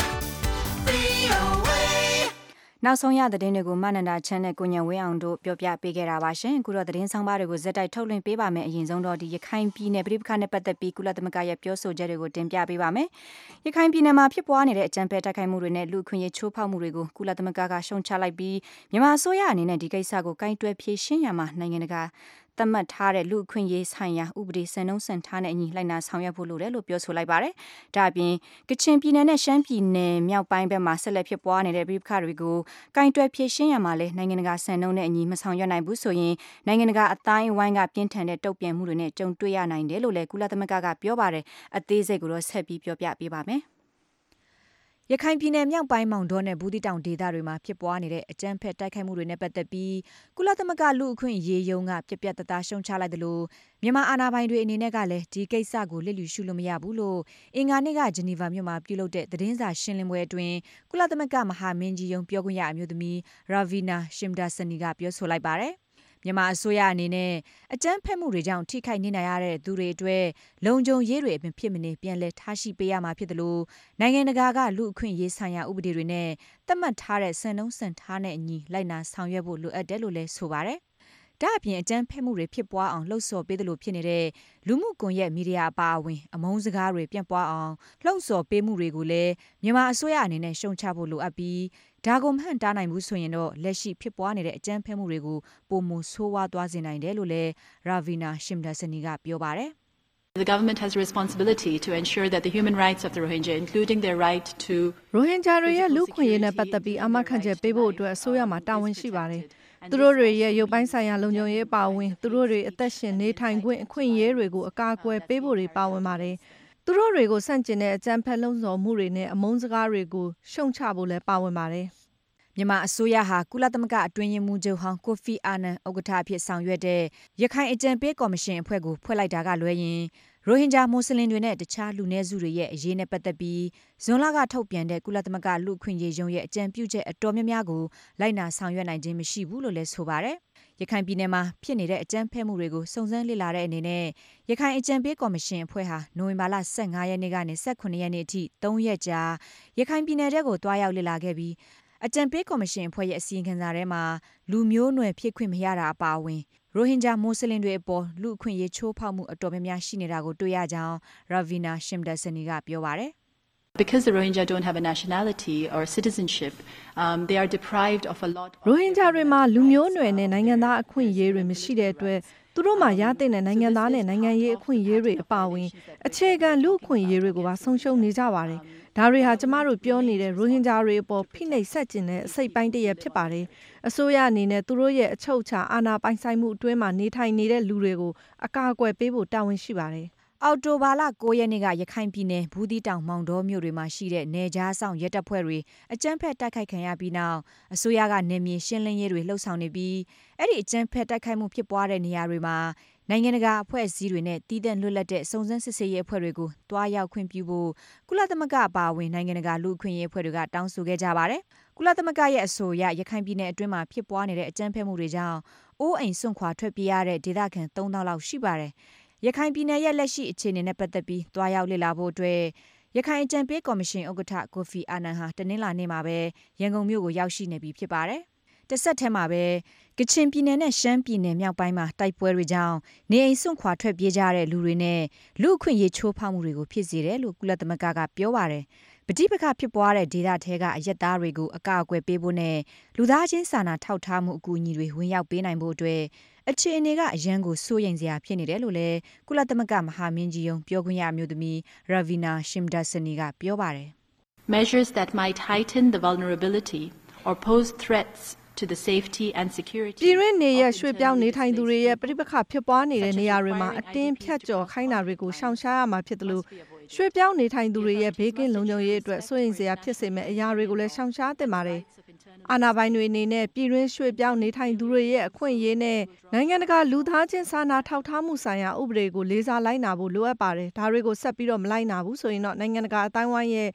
VOA. နောက်ဆုံးရသတင်းတွေကိုမနန္ဒာချမ်းနဲ့ကိုညံဝင်းအောင်တို့ပြောပြပေးခဲ့တာပါရှင်အခုတော့သတင်းဆောင်ပါတွေကိုဇက်တိုက်ထုတ်လွှင့်ပေးပါမယ်အရင်ဆုံးတော့ဒီရခိုင်ပြည်နယ်ပြည်ပခါနဲ့ပတ်သက်ပြီးကုလသမဂ္ဂရဲ့ပြောဆိုချက်တွေကိုတင်ပြပေးပါမယ်ရခိုင်ပြည်နယ်မှာဖြစ်ပွားနေတဲ့အကြမ်းဖက်တိုက်ခိုက်မှုတွေနဲ့လူခွင့်ရေးချိုးဖောက်မှုတွေကိုကုလသမဂ္ဂကရှုံချလိုက်ပြီးမြန်မာအစိုးရအနေနဲ့ဒီကိစ္စကိုကင်တွယ်ဖြေရှင်းရမှာနိုင်ငံတကာသတ်မှတ်ထားတဲ့လူအခွင့်အရေးဆိုင်ရာဥပဒေစံနှုန်းစံထားတဲ့အညီလိုက်နာဆောင်ရွက်ဖို့လိုတယ်လို့ပြောဆိုလိုက်ပါတယ်။ဒါ့အပြင်ကချင်ပြည်နယ်နဲ့ရှမ်းပြည်နယ်မြောက်ပိုင်းဘက်မှာဆက်လက်ဖြစ်ပွားနေတဲ့ပြည်ပခါတွေကိုကင်တွယ်ဖြေရှင်းရမှာလဲနိုင်ငံတကာစံနှုန်းနဲ့အညီမဆောင်ရွက်နိုင်ဘူးဆိုရင်နိုင်ငံတကာအတိုင်းအဝိုင်းကပြင်းထန်တဲ့တုံ့ပြန်မှုတွေနဲ့ကြုံတွေ့ရနိုင်တယ်လို့လည်းကုလသမဂ္ဂကပြောပါတယ်။အသေးစိတ်ကိုတော့ဆက်ပြီးပြောပြပေးပါမယ်။ရခိုင်ပြည်နယ်မြောက်ပိုင်းမောင်တောနဲ့ဘူးတီတောင်ဒေသတွေမှာဖြစ်ပွားနေတဲ့အကြမ်းဖက်တိုက်ခိုက်မှုတွေနဲ့ပတ်သက်ပြီးကုလသမဂ္ဂလူ့အခွင့်အရေးယုံကပြပြတသားရှုံချလိုက်တယ်လို့မြန်မာအာဏာပိုင်တွေအနေနဲ့ကလည်းဒီကိစ္စကိုလစ်လျူရှုလို့မရဘူးလို့အင်္ဂါနေ့ကဂျနီဗာမြို့မှာပြုလုပ်တဲ့သတင်းစာရှင်းလင်းပွဲအတွင်းကုလသမဂ္ဂမဟာမင်းကြီးယုံပြောခွင့်ရအမျိုးသမီးရာဗီနာရှမ်ဒါဆနီကပြောဆိုလိုက်ပါတယ်မြန်မာအစိုးရအနေနဲ့အကြမ်းဖက်မှုတွေကြောင့်ထိခိုက်နေနိုင်ရတဲ့သူတွေအတွက်လုံခြုံရေးတွေအပြင်ဖြစ်မနေပြန်လည်ထားရှိပေးရမှာဖြစ်တယ်လို့နိုင်ငံတကာကလူအခွင့်အရေးဆိုင်ရာဥပဒေတွေနဲ့သတ်မှတ်ထားတဲ့စံနှုန်းစံထားတဲ့အညီလိုက်နာဆောင်ရွက်ဖို့လိုအပ်တယ်လို့လည်းဆိုပါတယ်။ဒါ့အပြင်အကြမ်းဖက်မှုတွေဖြစ်ပွားအောင်လှုံ့ဆော်ပေးသလိုဖြစ်နေတဲ့လူမှုကွန်ရက်မီဒီယာအပါအဝင်အမုန်းစကားတွေပြန့်ပွားအောင်လှုံ့ဆော်ပေးမှုတွေကိုလည်းမြန်မာအစိုးရအနေနဲ့ရှုံချဖို့လိုအပ်ပြီးဒါကိုမဟန့်တားနိုင်ဘူးဆိုရင်တော့လက်ရှိဖြစ်ပွားနေတဲ့အကြမ်းဖက်မှုတွေကိုပုံမဆိုးဝါးသွားစေနိုင်တယ်လို့လည်းရာဗီနာရှမ်ဒါဆနီကပြောပါတယ်။ The government has a responsibility to ensure that the human rights of the Rohingya, including their right to ရိုဟင်ဂျာတွေရဲ့လူ့ခွင့်ရေးနဲ့ပတ်သက်ပြီးအာမခံချက်ပေးဖို့အတွက်အစိုးရမှာတာဝန်ရှိပါတယ်။သူတို့တွေရဲ့ရုပ်ပိုင်းဆိုင်ရာလုံခြုံရေးပါဝင်သူတို့တွေအသက်ရှင်နေထိုင်ခွင့်အခွင့်အရေးတွေကိုအကာအကွယ်ပေးဖို့တွေပါဝင်ပါတယ်။သူတို့တွေကိုဆန့်ကျင်တဲ့အကြမ်းဖက်လှုံ့ဆော်မှုတွေနဲ့အမုန်းစကားတွေကိုရှုံချဖို့လည်းပါဝင်ပါတယ်။မြန်မာအစိုးရဟာကုလသမဂ္ဂအတွင်းရေးမှူးချုပ်ဟောင်းကိုဖီအာနန်ဥက္ကဋ္ဌအဖြစ်ဆောင်ရွက်တဲ့ရခိုင်အကြံပေးကော်မရှင်အဖွဲ့ကိုဖွဲ့လိုက်တာကလွဲရင်ရိုဟင်ဂျာမွတ်စလင်တွေနဲ့တခြားလူနည်းစုတွေရဲ့အရေးနဲ့ပတ်သက်ပြီးဇွန်လကထုတ်ပြန်တဲ့ကုလသမဂ္ဂလူ့အခွင့်အရေးရုံးရဲ့အကြံပြုချက်အတော်များများကိုလိုက်နာဆောင်ရွက်နိုင်ခြင်းမရှိဘူးလို့လည်းဆိုပါတယ်။ရခိုင်ပြည်နယ်မှာဖြစ်နေတဲ့အကြမ်းဖက်မှုတွေကိုစုံစမ်းလေ့လာတဲ့အနေနဲ့ရခိုင်အကြံပေးကော်မရှင်အဖွဲ့ဟာနိုဝင်ဘာလ15ရက်နေ့ကနေ18ရက်နေ့အထိ3ရက်ကြာရခိုင်ပြည်နယ်ကိုတွားရောက်လေ့လာခဲ့ပြီးအကြံပေးကော်မရှင်အဖွဲ့ရဲ့အစီရင်ခံစာထဲမှာလူမျိုးနွယ်ဖြစ်ခွင့်မရတာအပါအဝင်ရိုဟင်ဂျာမွတ်စလင်တွေအပေါ်လူအခွင့်အရေးချိုးဖောက်မှုအတော်များများရှိနေတာကိုတွေ့ရကြောင်းရာဗီနာရှမ်ဒါဆနီကပြောပါတယ်။ Because the Rohingya don't have a nationality or citizenship, they are deprived of a lot. ရိုဟင်ဂျာတွေမှာလူမျိုးနွယ်နဲ့နိုင်ငံသားအခွင့်အရေးတွေမရှိတဲ့အတွက်သူတို့မှာရတဲ့နိုင်ငံသားနဲ့နိုင်ငံရေးအခွင့်အရေးတွေအပါအဝင်အခြေခံလူအခွင့်အရေးတွေကိုပါဆုံးရှုံးနေကြပါတယ်။ဒါတွေဟာကျမတို့ပြောနေတဲ့ရိုဟင်ဂျာတွေအပေါ်ဖိနှိပ်ဆက်ကျင်တဲ့အစိတ်ပိုင်းတစ်ရပ်ဖြစ်ပါတယ်။အစိုးရအနေနဲ့သူတို့ရဲ့အချုပ်အခြာအာဏာပိုင်ဆိုင်မှုအတွင်းမှာနေထိုင်နေတဲ့လူတွေကိုအကာအကွယ်ပေးဖို့တာဝန်ရှိပါတယ်။အော်တိုဘာလ9ရက်နေ့ကရခိုင်ပြည်နယ်ဘူးတီတောင်မောင်တောမြို့တွေမှာရှိတဲ့နယ်ကြားဆောင်ရဲတပ်ဖွဲ့တွေအကြမ်းဖက်တိုက်ခိုက်ခံရပြီးနောက်အစိုးရကနေမြေရှင်းလင်းရေးတွေလှုပ်ဆောင်နေပြီးအဲ့ဒီအကြမ်းဖက်တိုက်ခိုက်မှုဖြစ်ပွားတဲ့နေရာတွေမှာနိုင်ငံတကာအဖွဲ့အစည်းတွေနဲ့တည်တဲ့လွတ်လပ်တဲ့စုံစမ်းစစ်ဆေးရေးအဖွဲ့တွေကိုတွားရောက်ခွင့်ပြုဖို့ကုလသမဂ္ဂအပါအဝင်နိုင်ငံတကာလူ့အခွင့်အရေးအဖွဲ့တွေကတောင်းဆိုခဲ့ကြပါတယ်။ကုလသမဂ္ဂရဲ့အဆိုအရရခိုင်ပြည်နယ်အတွင်းမှာဖြစ်ပွားနေတဲ့အကြမ်းဖက်မှုတွေကြောင့်အိုးအိမ်စွန့်ခွာထွက်ပြေးရတဲ့ဒေသခံ3000လောက်ရှိပါတယ်။ရခိုင်ပြည်နယ်ရဲ့လက်ရှိအခြေအနေနဲ့ပတ်သက်ပြီးတွားရောက်လေ့လာဖို့အတွက်ရခိုင်အကြံပေးကော်မရှင်ဥက္ကဋ္ဌကိုဖီအာနန်ဟာတနင်္လာနေ့မှာပဲရန်ကုန်မြို့ကိုရောက်ရှိနေပြီဖြစ်ပါတယ်။တစ်ဆက်တည်းမှာပဲကချင်ပြည်နယ်နဲ့ရှမ်းပြည်နယ်မြောက်ပိုင်းမှာတိုက်ပွဲတွေကြောင့်နေအိမ်စွန့်ခွာထွက်ပြေးကြတဲ့လူတွေနဲ့လူအခွင့်အရေးချိုးဖောက်မှုတွေကိုဖြစ်စေတယ်လို့ကုလသမဂ္ဂကပြောပါတယ်။ပဋိပက္ခဖြစ်ပွားတဲ့ဒေသထဲကအရက်သားတွေကိုအကာအကွယ်ပေးဖို့နဲ့လူသားချင်းစာနာထောက်ထားမှုအကူအညီတွေဝင်ရောက်ပေးနိုင်ဖို့အတွက်အခြေအနေကအရန်ကိုစိုးရိမ်စရာဖြစ်နေတယ်လို့လည်းကုလသမဂ္ဂမဟာမင်းကြီးယုံပြောခွင့်ရအမျိုးသမီးရာဗီနာရှမ်ဒါဆနီကပြောပါတယ်။ Measures that might heighten the vulnerability or pose threats to the safety and security ပြည်တွင်းနေရရွှေ့ပြောင်းနေထိုင်သူတွေရဲ့ပြိပခဖြစ်ပွားနေတဲ့နေရာတွေမှာအတင်းဖြတ်ကျော်ခိုင်းတာတွေကိုရှောင်ရှားရမှာဖြစ်တယ်လို့ရွှေ့ပြောင်းနေထိုင်သူတွေရဲ့ဘေးကင်းလုံခြုံရေးအတွက်စိုးရိမ်စရာဖြစ်စေမဲ့အရာတွေကိုလည်းရှောင်ရှားသင့်ပါတယ်။အာဏာပိုင်တွေအနေနဲ့ပြည်တွင်းရွှေ့ပြောင်းနေထိုင်သူတွေရဲ့အခွင့်အရေးနဲ့နိုင်ငံတကာလူသားချင်းစာနာထောက်ထားမှုဆိုင်ရာဥပဒေကိုလေးစားလိုက်နာဖို့လိုအပ်ပါတယ်။ဒါတွေကိုဆက်ပြီးတော့မလိုက်နာဘူးဆိုရင်တော့နိုင်ငံတကာအတိုင်းဝိုင်းရဲ့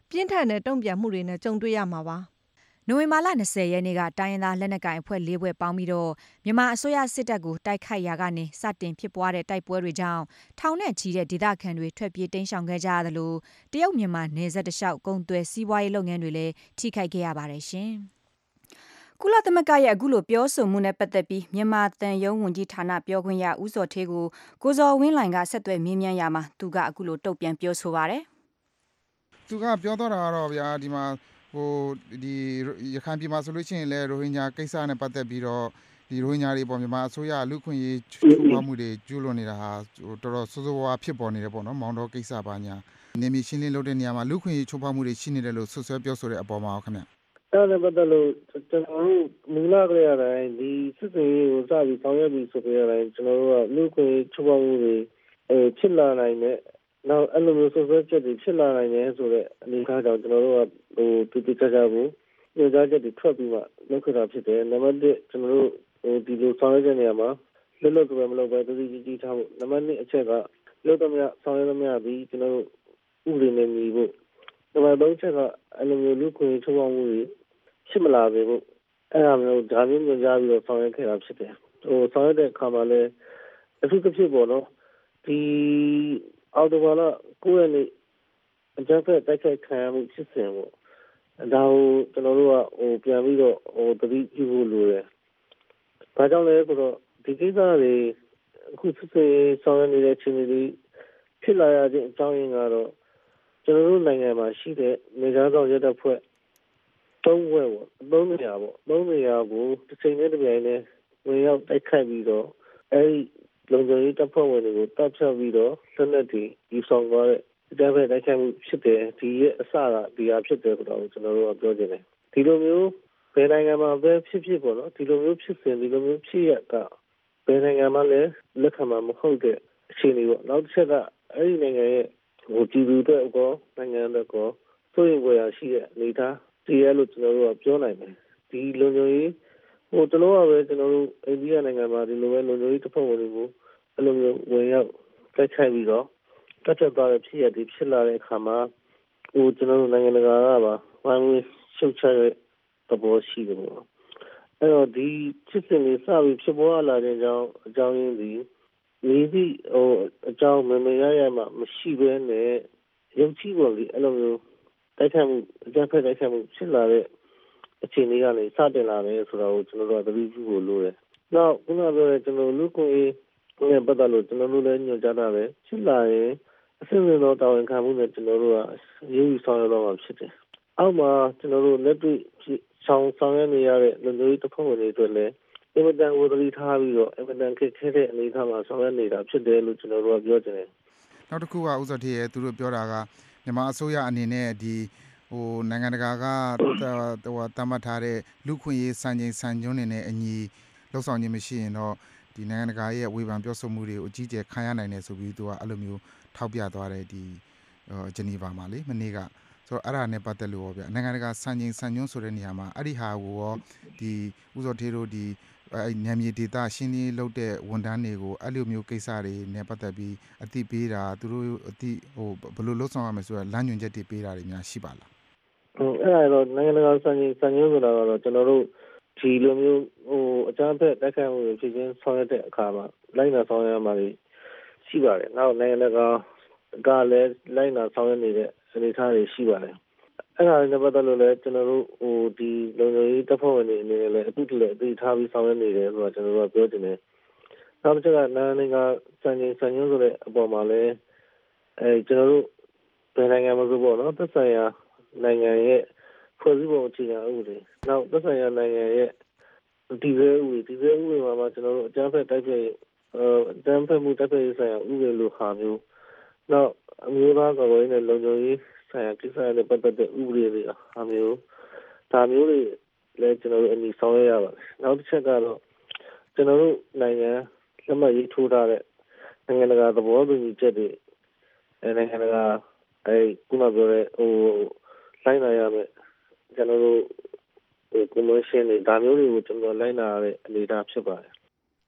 ပြင်းထန်တဲ့တုံ့ပြန်မှုတွေနဲ့ကြုံတွေ့ရမှာပါနိုဝင်ဘာလ20ရက်နေ့ကတိုင်းရင်းသားလက်နက်ကိုင်အဖွဲ့၄ဘွဲ့ပေါင်းပြီးတော့မြန်မာအစိုးရစစ်တပ်ကိုတိုက်ခိုက်ရာကနေစတင်ဖြစ်ပွားတဲ့တိုက်ပွဲတွေကြောင့်ထောင်နဲ့ချီတဲ့ဒေသခံတွေထွက်ပြေးတိမ်းရှောင်ခဲ့ကြရသလိုတရုတ်မြန်မာနယ်စပ်တလျှောက်ကုန်သွယ်စီးပွားရေးလုပ်ငန်းတွေလည်းထိခိုက်ခဲ့ရပါတယ်ရှင်။ကုလသမဂ္ဂရဲ့အခုလိုပြောဆိုမှုနဲ့ပတ်သက်ပြီးမြန်မာတန်ယုံဝန်ကြီးဌာနပြောခွင့်ရဦးစောထေးကိုကိုဇော်ဝင်းလှိုင်ကဆက်သွယ်မေးမြန်းရာမှာသူကအခုလိုတုံ့ပြန်ပြောဆိုပါတယ်။သူကပြောတော့တာကတော့ဗျာဒီမှာဒီရခိုင်ပြည်မှာဆိုလို့ရှိရင်လည်းရိုဟင်ဂျာကိစ္စနဲ့ပတ်သက်ပြီးတော့ဒီရိုဟင်ဂျာတွေပေါ်မြန်မာအစိုးရလူခွင့်ရေးချိုးဖောက်မှုတွေကျူးလွန်နေတာဟာတော်တော်ဆိုးဆိုးဝါးဖြစ်ပေါ်နေတယ်ပေါ့နော်မောင်တော်ကိစ္စပါညာနေမြေရှင်းလင်းလုပ်တဲ့နေရာမှာလူခွင့်ရေးချိုးဖောက်မှုတွေရှိနေတယ်လို့ဆွဆွဲပြောဆိုတဲ့အပေါ်မှာခင်ဗျအဲ့ဒါပတ်သက်လို့ကျွန်တော်တို့မူလကလေးရတိုင်းဒီစစ်စေးကိုစပြီးဆောင်ရွက်ပြီးဆိုကြရတိုင်းကျွန်တော်တို့ကလူခွင့်ရေးချိုးဖောက်မှုတွေဖြစ်လာနိုင်တဲ့နောက်အဲ့လိုမျိုးဆွဆွဲချက်တွေဖြစ်လာနိုင်တယ်ဆိုတော့အနေထားကြောင့်ကျွန်တော်တို့ကတူတူကြကြဘူးညွှန်ကြားချက်တွေထွက်ပြီးမှလုပ်ခဲ့တာဖြစ်တယ်နံပါတ်1ကျွန်တော်တို့ဒီလိုဆောင်ရွက်တဲ့နေရာမှာလွတ်လပ်စွာမလုပ်ဘဲတတိကြီးကြီးထားဖို့နံပါတ်2အချက်ကလွတ်သမျှဆောင်ရွက်သမျှပြီးကျွန်တော်တို့ဥပဒေနဲ့ညီဖို့နံပါတ်3ချက်ကအဲ့လိုမျိုးလူခွင့်ချိုးဖောက်မှုတွေဖြစ်မလာစေဖို့အဲ့ဒါမျိုးဒါမျိုးညွှန်ကြားပြီးတော့ဆောင်ရွက်ခဲ့တာဖြစ်တယ်ဆောင်ရွက်တဲ့အခါမှာလည်းအထူးသဖြင့်ပေါ့နော်ဒီအော်တိုဘာလ9ရက်နေ့အကြမ်းဖက်တိုက်ခိုက်ခံရမှုဖြစ်စဉ်ပေါ့ဒါကိုကျွန်တော်တို့ကပြန်ပြီးတော့တတိပြုဖို့လိုတယ်။ဘာကြောင့်လဲဆိုတော့ဒီကိစ္စတွေအခုစစ်စစ်ဆောင်ရွက်နေတဲ့အခြေအနေတွေဖြစ်လာရခြင်းအကြောင်းရင်းကတော့ကျွန်တော်တို့နိုင်ငံမှာရှိတဲ့နေသားဆောင်ရက်တပ်ဖွဲ့၃ဘွဲ့ပေါ့၃နေရာကိုတစ်ချိန်နဲ့တစ်ပြိုင်တည်းဝင်ရောက်တိုက်ခိုက်ပြီးတော့အဲဒီလုံခြုံရေးတပ်ဖွဲ့ဝင်တွေကိုတပ်ဖြတ်ပြီးတော့လက်နက်တွေယူဆောင်သွားတဲ့အကြမ်းဖက်တိုက်ခိုက်မှုဖြစ်တယ်ဒီရဲ့အစကဒီဟာဖြစ်တယ်ဆိုတော့ကျွန်တော်တို့ကပြောချင်တယ်ဒီလိုမျိုးဘယ်နိုင်ငံမှာပဲဖြစ်ပေါ့နော်ဒီလိုမျိုးဖြစ်စဉ်ဒီလိုမျိုးဖြစ်ရတာဘယ်နိုင်ငံမှာလည်းလက်ခံမှာမဟုတ်တဲ့အခြေအနေပေါ့နောက်တစ်ချက်ကအဲ့ဒီနိုင်ငံရဲ့ပြည်သူတွေကောနိုင်ငံတွေကောစိုးရိမ်ဖွယ်ရာရှိတဲ့အနေအထားတည်ရလို့ကျွန်တော်တို့ကပြောနိုင်တယ်ဒီလုံခြုံရေးကျွန်တော်ကပဲကျွန်တော်တို့အိန္ဒိယနိုင်ငံမှာဒီလိုပဲလုံခြုံရေးတပ်ဖွဲ့ဝင်တွေကိုအဲ့လိုမျိုးဝင်ရောက်တိုက်ခိုက်ပြီးတော့တက်တက်သွားတဲ့ဖြစ်ရဒီဖြစ်လာတဲ့အခါမှာကျွန်တော်တို့နိုင်ငံတကာကပါဝိုင်းဝန်းရှုတ်ချတဲ့သဘောရှိတယ်ပေါ့အဲ့တော့ဒီဖြစ်စဉ်လေးစပြီးဖြစ်ပေါ်လာတဲ့အကြောင်းရင်းဒီမိသည့်အကြောင်းမမေရရမှမရှိဘဲနဲ့ရုပ်ချီးပေါ်လေးအဲ့လိုမျိုးတိုက်ခိုက်မှုအကြမ်းဖက်တိုက်ခိုက်မှုဖြစ်လာတဲ့အခြေအနေကနေစတင်လာတယ်ဆိုတော့ကျွန်တော်တို့ကသတိပြုဖို့လိုတယ်။နောက်ခုနပြောတဲ့ကျွန်တော်လူကိုယ်နဲ့ပတ်သက်လို့ကျွန်တော်တို့လည်းညွှန်ကြားတာပဲဖြစ်လာရင်အစစ်အမှန်တော့တာဝန်ခံမှုနဲ့ကျွန်တော်တို့ကရေးယူဆောင်ရွက်တော့မှာဖြစ်တယ်။အောက်မှာကျွန်တော်တို့လက်တွေ့ဆောင်ရွက်နေရတဲ့လူမျိုးတစ်ဖွဲ့ဝင်တွေအတွက်လည်းအင်မတန်ဝသတိထားပြီးတော့အင်မတန်ခက်ခဲတဲ့အနေအထားမှာဆောင်ရွက်နေတာဖြစ်တယ်လို့ကျွန်တော်တို့ကပြောချင်တယ်။နောက်တစ်ခုကဥစ္စာထေရဲ့သူတို့ပြောတာကမြန်မာအစိုးရအနေနဲ့ဒီနိုင်ငံတကာကတတ်မှတ်ထားတဲ့လူခွင့်ရေးစံချိန်စံညွှန်းတွေနဲ့အညီလှုပ်ဆောင်ခြင်းမရှိရင်တော့ဒီနိုင်ငံတကာရဲ့ဝေဖန်ပြောဆိုမှုတွေကိုအကြီးအကျယ်ခံရနိုင်တယ်ဆိုပြီးသူကအဲ့လိုမျိုးထောက်ပြသွားတယ်ဒီဂျနီဗာမှာလေမနေ့ကဆိုတော့အဲ့ဒါနဲ့ပတ်သက်လို့ဗျနိုင်ငံတကာစံချိန်စံညွှန်းဆိုတဲ့နေရာမှာအဲ့ဒီဟာကိုရောဒီဥစောထေးတို့ဒီညံမြေဒေတာရှင်းလင်းလုပ်တဲ့ဝန်ထမ်းတွေကိုအဲ့လိုမျိုးကိစ္စတွေနဲ့ပတ်သက်ပြီးအသိပေးတာသူတို့အသိဘယ်လိုလုပ်ဆောင်ရမလဲဆိုတော့လမ်းညွှန်ချက်တွေပေးတာတွေများရှိပါလားအဲ့ဒါတော့နိုင်ငံတကာစံချိန်စံညွှန်းဆိုတာကတော့ကျွန်တော်တို့ဒီလိုမျိုးအကြမ်းဖက်တိုက်ခိုက်မှုတွေဖြစ်ချင်းဆောင်ရွက်တဲ့အခါမှာလိုက်နာဆောင်ရွက်ရမှာရှိပါတယ်နောက်နိုင်ငံတကာကလည်းလိုက်နာဆောင်ရွက်နေတဲ့အနေအထားတွေရှိပါတယ်အဲ့ဒါနဲ့ပတ်သက်လို့လည်းကျွန်တော်တို့ဒီလုံခြုံရေးတပ်ဖွဲ့ဝင်တွေအနေနဲ့လည်းအတူတူလည်းအသိထားပြီးဆောင်ရွက်နေတယ်ဆိုတာကျွန်တော်တို့ကပြောချင်တယ်နောက်တစ်ချက်ကနိုင်ငံစံချိန်စံညွှန်းဆိုတဲ့အပေါ်မှာလည်းကျွန်တော်တို့ဘယ်နိုင်ငံမှာဆိုပေါ့နော်သက်ဆိုင်ရာနိုင်ငံရဲ့ဖွဲ့စည်းပုံအခြေခံဥပဒေနောက်သက်ဆိုင်ရာနိုင်ငံရဲ့ဒီဇယ်ဥပဒေမှာကျွန်တော်တို့အကြမ်းဖက်တိုက်ခိုက်အကြမ်းဖက်မှုတိုက်ခိုက်ရေးဆိုင်ရာဥပဒေလိုဟာမျိုးနောက်အမျိုးသားကာကွယ်ရေးနဲ့လုံခြုံရေးဆိုင်ရာကိစ္စတွေပတ်သက်တဲ့ဥပဒေတွေဟာမျိုးဒါမျိုးတွေလည်းကျွန်တော်တို့အနည်းဆောင်ရွက်ရပါတယ်နောက်တစ်ချက်ကတော့ကျွန်တော်တို့နိုင်ငံလက်မှတ်ရေးထိုးထားတဲ့နိုင်ငံတကာသဘောတူညီချက်တွေနိုင်ငံတကာခုနပြောတဲ့လိုက်နာရမယ်ကျွန်တော်တို့ကွန်ဗင်းရှင်းတွေဒါမျိုးတွေကိုကျွန်တော်လိုက်နာရတဲ့အနေအထားဖြစ်ပါတယ်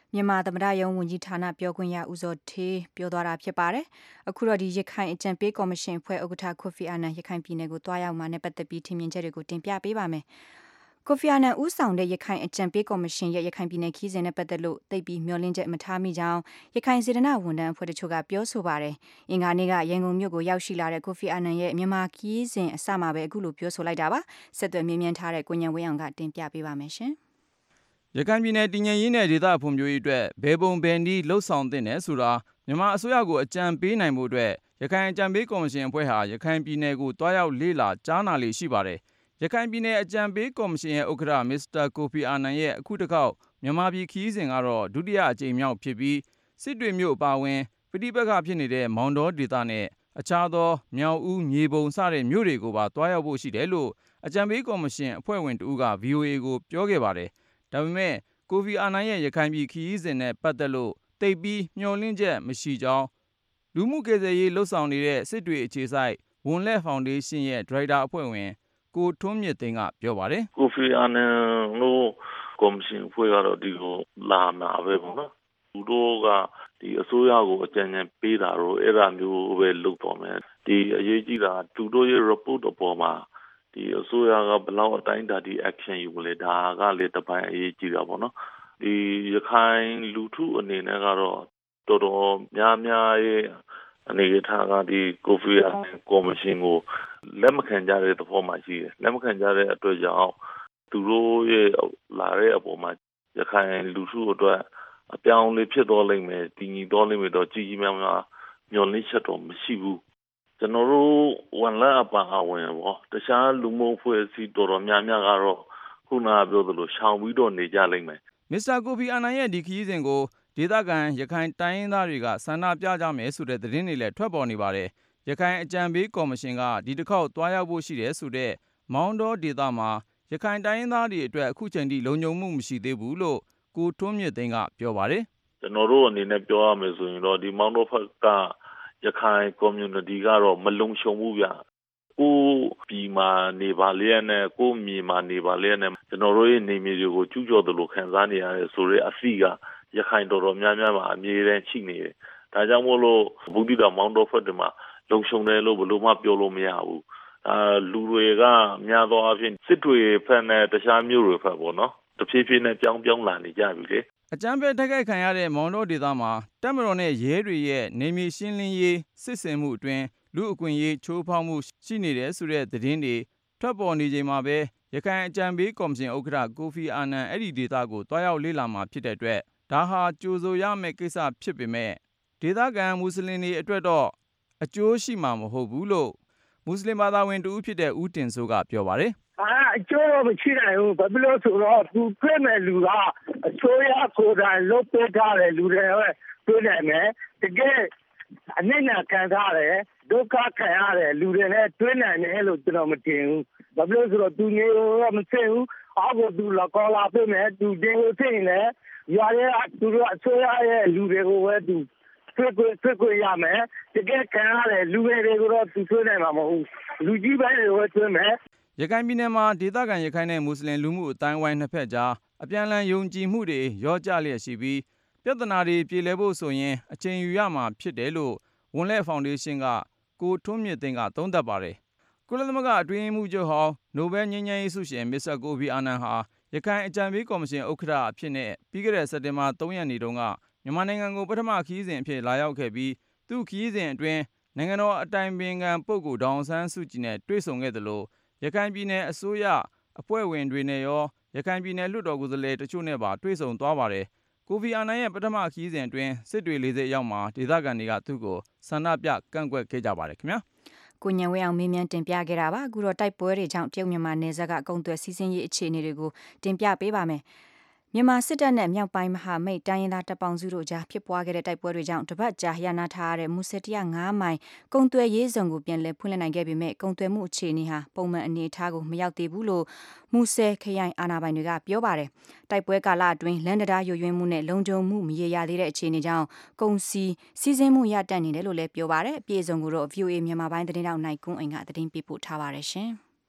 မြန်မာသမ္မတရုံးဝန်ကြီးဌာနပြောခွင့်ရဦးဇော်ဌေးပြောသွားတာဖြစ်ပါတယ်။အခုတော့ဒီရခိုင်အကြံပေးကော်မရှင်အဖွဲ့ဥက္ကဋ္ဌကိုဖီအာနန်ရခိုင်ပြည်နယ်ကိုတွားရောက်မှာနဲ့ပတ်သက်ပြီးထင်မြင်ချက်တွေကိုတင်ပြပေးပါမယ်။ကိုဖီအာနန်ဦးဆောင်တဲ့ရခိုင်အကြံပေးကော်မရှင်ရဲ့ရခိုင်ပြည်နယ်ခီးစဉ်နဲ့ပတ်သက်လို့သိပ်ပြီးမျှော်လင့်ချက်မထားမိကြောင်းရခိုင်စေတနာဝန်ထမ်းအဖွဲ့တချို့ကပြောဆိုပါတယ်။အင်္ဂါနေ့ကရန်ကုန်မြို့ကိုရောက်ရှိလာတဲ့ကိုဖီအာနန်ရဲ့မြန်မာခီးစဉ်အစမှာပဲအခုလိုပြောဆိုလိုက်တာပါ။ဆက်သွယ်မြင်းမြန်းထားတဲ့ကိုညံဝင်းအောင်ကတင်ပြပေးပါမယ်ရှင်။ရခိုင်ပြည်နယ်တည်ငြိမ်ရေးနဲ့ဒေသဖွံ့ဖြိုးရေးအတွက်ဘယ်ပုံဘယ်နည်းလှုပ်ဆောင်သင့်တယ်ဆိုတာမြန်မာအစိုးရကိုအကြံပေးနိုင်ဖို့အတွက်ရခိုင်အကြံပေးကော်မရှင်အဖွဲ့ဟာရခိုင်ပြည်နယ်ကိုတွားရောက်လေ့လာကြားနာလေ့ရှိပါတယ်။ရခိုင်ပြည်နယ်အကြံပေးကော်မရှင်ရဲ့ဥက္ကဋ္ဌမစ္စတာကိုဖီအာနန်ရဲ့အခုတစ်ခေါက်မြန်မာပြည်ခရီးစဉ်ကတော့ဒုတိယအကြိမ်မြောက်ဖြစ်ပြီးစစ်တွေမြို့အပါအဝင်ပဋိပက္ခဖြစ်နေတဲ့မောင်တောဒေသနဲ့အခြားသောမြောက်ဦးမြေပုံစတဲ့မြို့တွေကိုပါတွားရောက်ဖို့ရှိတယ်လို့အကြံပေးကော်မရှင်အဖွဲ့ဝင်တဦးက VOA ကိုပြောခဲ့ပါတယ်။ဒါပေမဲ့ကိုဖီအာနန်ရဲ့ရခိုင်ပြည်ခရီးစဉ်နဲ့ပတ်သက်လို့သိပ်ပြီးမျှော်လင့်ချက်မရှိကြောင်းလူမှုကယ်ဆယ်ရေးလှုပ်ဆောင်နေတဲ့စစ်တွေအခြေစိုက်ဝန်လက်ဖောင်ဒေးရှင်းရဲ့ဒါရိုက်တာအဖွဲ့ဝင်ကိုထွန်းမြင့်သိန်းကပြောပါတယ်။ကိုဖီအာနန်တို့ကော်မရှင်အဖွဲ့ကတော့ဒီကိုလာမှာပဲပေါ့နော်။သူတို့ကဒီအစိုးရကိုအကြံဉာဏ်ပေးတာတော့အဲ့ဒါမျိုးပဲလုပ်တော့မယ်။ဒီအရေးကြီးတာသူတို့ရဲ့ report အပေါ်မှာဒီအစိုးရကဘယ်လောက်အတိုင်းအတာဒီ action ယူမလဲဒါကလည်းတစ်ပိုင်းအရေးကြီးတာပေါ့နော်ဒီရခိုင်လူထုအနေနဲ့ကတော့တော်တော်များရဲ့အနေထားကဒီကိုဖီအာနန်ကော်မရှင်ကိုလက်မခံကြတဲ့သဘောမှရှိတယ်လက်မခံကြတဲ့အတွက်ကြောင့်သူတို့ရဲ့လာတဲ့အပေါ်မှာရခိုင်လူထုအတွက်အပြောင်းလဲဖြစ်သွားလိမ့်မယ်တည်ငြိမ်သွားလိမ့်မယ်တော့ကြီးကြီးမားမားမျှော်လင့်ချက်တော့မရှိဘူးကျွန်တော်တို့ဝန်လာအပါအဝင်ပေါ့တခြားလူမှုဖွဲ့စည်းတော်တော်များများကတော့ခုနပြောသလိုရှောင်ပြီးတော့နေကြလိမ့်မယ်မစ္စတာကိုဖီအာနန်ရဲ့ဒီခရီးစဉ်ကိုဒေသခံရခိုင်တိုင်းရင်းသားတွေကဆန္ဒပြကြမယ်ဆိုတဲ့သတင်းတွေလည်းထွက်ပေါ်နေပါတယ်ရခိုင်အကြံပေးကော်မရှင်ကဒီတစ်ခေါက်တွားရောက်ဖို့ရှိတယ်ဆိုတဲ့မောင်တောဒေသမှာရခိုင်တိုင်းရင်းသားတွေအတွက်အခုချိန်ထိလုံခြုံမှုမရှိသေးဘူးလို့ကိုထွန်းမြင့်သိန်းကပြောပါတယ်ကျွန်တော်တို့အနေနဲ့ပြောရမယ်ဆိုရင်တော့ဒီမောင်တောဘက်ကရခိုင် community ကတော့မလုံခြုံဘူးဗျကိုပြည်မှာနေပါလျက်နဲ့ကိုမြေမှာနေပါလျက်နဲ့ကျွန်တော်တို့ရဲ့နေမြေတွေကိုကျူးကျော်တယ်လို့ခံစားနေရတယ်ဆိုတဲ့အစီကရခိုင်တော်တော်များများမှာအမြဲတမ်းရှိနေတယ်ဒါကြောင့်မို့လို့ဘုဒ္ဓတော်မောင်တော်ဖက်တွေမှာလုံခြုံတယ်လို့ဘယ်လိုမှပြောလို့မရဘူးလူတွေကများသောအားဖြင့်စစ်တွေဖက်နဲ့တခြားမြို့တွေဖက်ပေါ့နော်တဖြည်းဖြည်းနဲ့ပြောင်းလာနေကြပြီလေအကြမ်းဖက်တိုက်ခိုက်ခံရတဲ့မောင်တောဒေသမှာတပ်မတော်နဲ့ရဲတွေရဲ့နေမြေရှင်းလင်းရေးစစ်ဆင်မှုအတွင်းလူအခွင့်အရေးချိုးဖောက်မှုရှိနေတယ်ဆိုတဲ့သတင်းတွေထွက်ပေါ်နေချိန်မှာပဲရခိုင်အကြံပေးကော်မရှင်ဥက္ကဋ္ဌကိုဖီအာနန်အဲ့ဒီဒေသကိုတွားရောက်လေ့လာမှာဖြစ်တဲ့အတွက်ဒါဟာကြိုဆိုရမယ့်ကိစ္စဖြစ်ပေမဲ့ဒေသခံမွတ်စလင်တွေအတွက်တော့အကျိုးရှိမှာမဟုတ်ဘူးလို့မွတ်စလင်ဘာသာဝင်တဦးဖြစ်တဲ့ဦးတင်စိုးကပြောပါတယ်အကျိုးမရှိနိုင်ဘူးဘာဖြစ်လို့ဆိုတော့သူတွေ့မဲ့လူကအစိုးရကိုယ်တိုင်လုပ်ပေးထားတဲ့လူတွေပဲတွေ့နိုင်မယ်တကယ်အနည်းငယ်ခံစားရတယ်ဒုက္ခခံရတဲ့လူတွေနဲ့တွေ့နိုင်တယ်လို့ကျွန်တော်မထင်ဘူးဘာဖြစ်လို့ဆိုတော့သူနေရောမသိဘူးအောက်ကိုသူလာကောလာပေးမယ်သူဒီလိုသိရင်လည်းရွာရဲ့သူတို့အစိုးရရဲ့လူတွေကိုပဲသူတွေ့ရမယ်တကယ်ခံရတဲ့လူတွေကိုတော့သူတွေ့နိုင်မှာမဟုတ်လူကြီးပိုင်းတွေပဲတွေ့မယ်ရခိုင်ပြည်နယ်မှာဒေသခံရခိုင်နဲ့မွတ်စလင်လူမှုအတိုင်းဝိုင်းနှစ်ဖက်ကြားအပြန်အလှန်ယုံကြည်မှုတွေရောကျလျက်ရှိပြီးပြဿနာတွေပြေလည်ဖို့ဆိုရင်အချိန်ယူရမှာဖြစ်တယ်လို့ဝန်လက်ဖောင်ဒေးရှင်းကကိုထွန်းမြင့်သိန်းကသုံးသပ်ပါတယ်ကုလသမဂ္ဂအတွင်းရေးမှူးချုပ်ဟောင်းနိုဘယ်ငြိမ်းချမ်းရေးဆုရှင်မစ္စတာကိုဖီအာနန်ဟာရခိုင်အကြံပေးကော်မရှင်ဥက္ကဋ္ဌအဖြစ်နဲ့ပြီးခဲ့တဲ့စက်တင်ဘာ3ရက်နေ့တုန်းကမြန်မာနိုင်ငံကိုပထမခရီးစဉ်အဖြစ်လာရောက်ခဲ့ပြီးသူ့ခရီးစဉ်အတွင်းနိုင်ငံတော်အတိုင်ပင်ခံပုဂ္ဂိုလ်ဒေါအောင်ဆန်းစုကြည်နဲ့တွေ့ဆုံခဲ့သလိုရခိုင်ပြည်နယ်အစိုးရအဖွဲ့ဝင်တွေနဲ့ရောရခိုင်ပြည်နယ်လွှတ်တော်ကိုယ်စားလှယ်တချို့နဲ့ပါတွေ့ဆုံသွားပါတယ်ကိုဖီအာနန်ရဲ့ပထမခရီးစဉ်အတွင်းစစ်တွေလေဆိပ်ရောက်မှာဒေသခံတွေကသူ့ကိုဆန္ဒပြကန့်ကွက်ခဲ့ကြပါတယ်ခင်ဗျာကိုညံဝဲအောင်မင်းမြန်တင်ပြခဲ့တာပါအခုတော့တိုက်ပွဲတွေကြောင့်တရုတ်မြန်မာနယ်စပ်ကကုန်သွယ်စီးဆင်းရေးအခြေအနေတွေကိုတင်ပြပေးပါမယ်မြန်မာစစ်တပ်နဲ့မြောက်ပိုင်းမဟာမိတ်တိုင်းရင်းသားတပ်ပေါင်းစုတို့ကြားဖြစ်ပွားခဲ့တဲ့တိုက်ပွဲတွေကြောင့်တပတ်ကြာရနာထားရတဲ့မူဆယ်105မိုင်ကုန်သွယ်ရေးဇုံကိုပြန်လည်ဖွင့်လှစ်နိုင်ခဲ့ပေမဲ့ကုန်သွယ်မှုအခြေအနေဟာပုံမှန်အနေအထားကိုမရောက်သေးဘူးလို့မူဆယ်ခရိုင်အာဏာပိုင်တွေကပြောပါတယ်တိုက်ပွဲကာလအတွင်းလန်ဒတာယိုယွင်းမှုနဲ့လုံခြုံမှုမရေရာသေးတဲ့အခြေအနေကြောင့်ကုန်စည်စီးဆင်းမှုရတန့်နေတယ်လို့လည်းပြောပါတယ်အပြည့်အစုံကိုတော့ VOA မြန်မာပိုင်းသတင်းတောက်နိုင်ကွန်းအိမ်ကသတင်းပေးပို့ထားပါတယ်ရှင်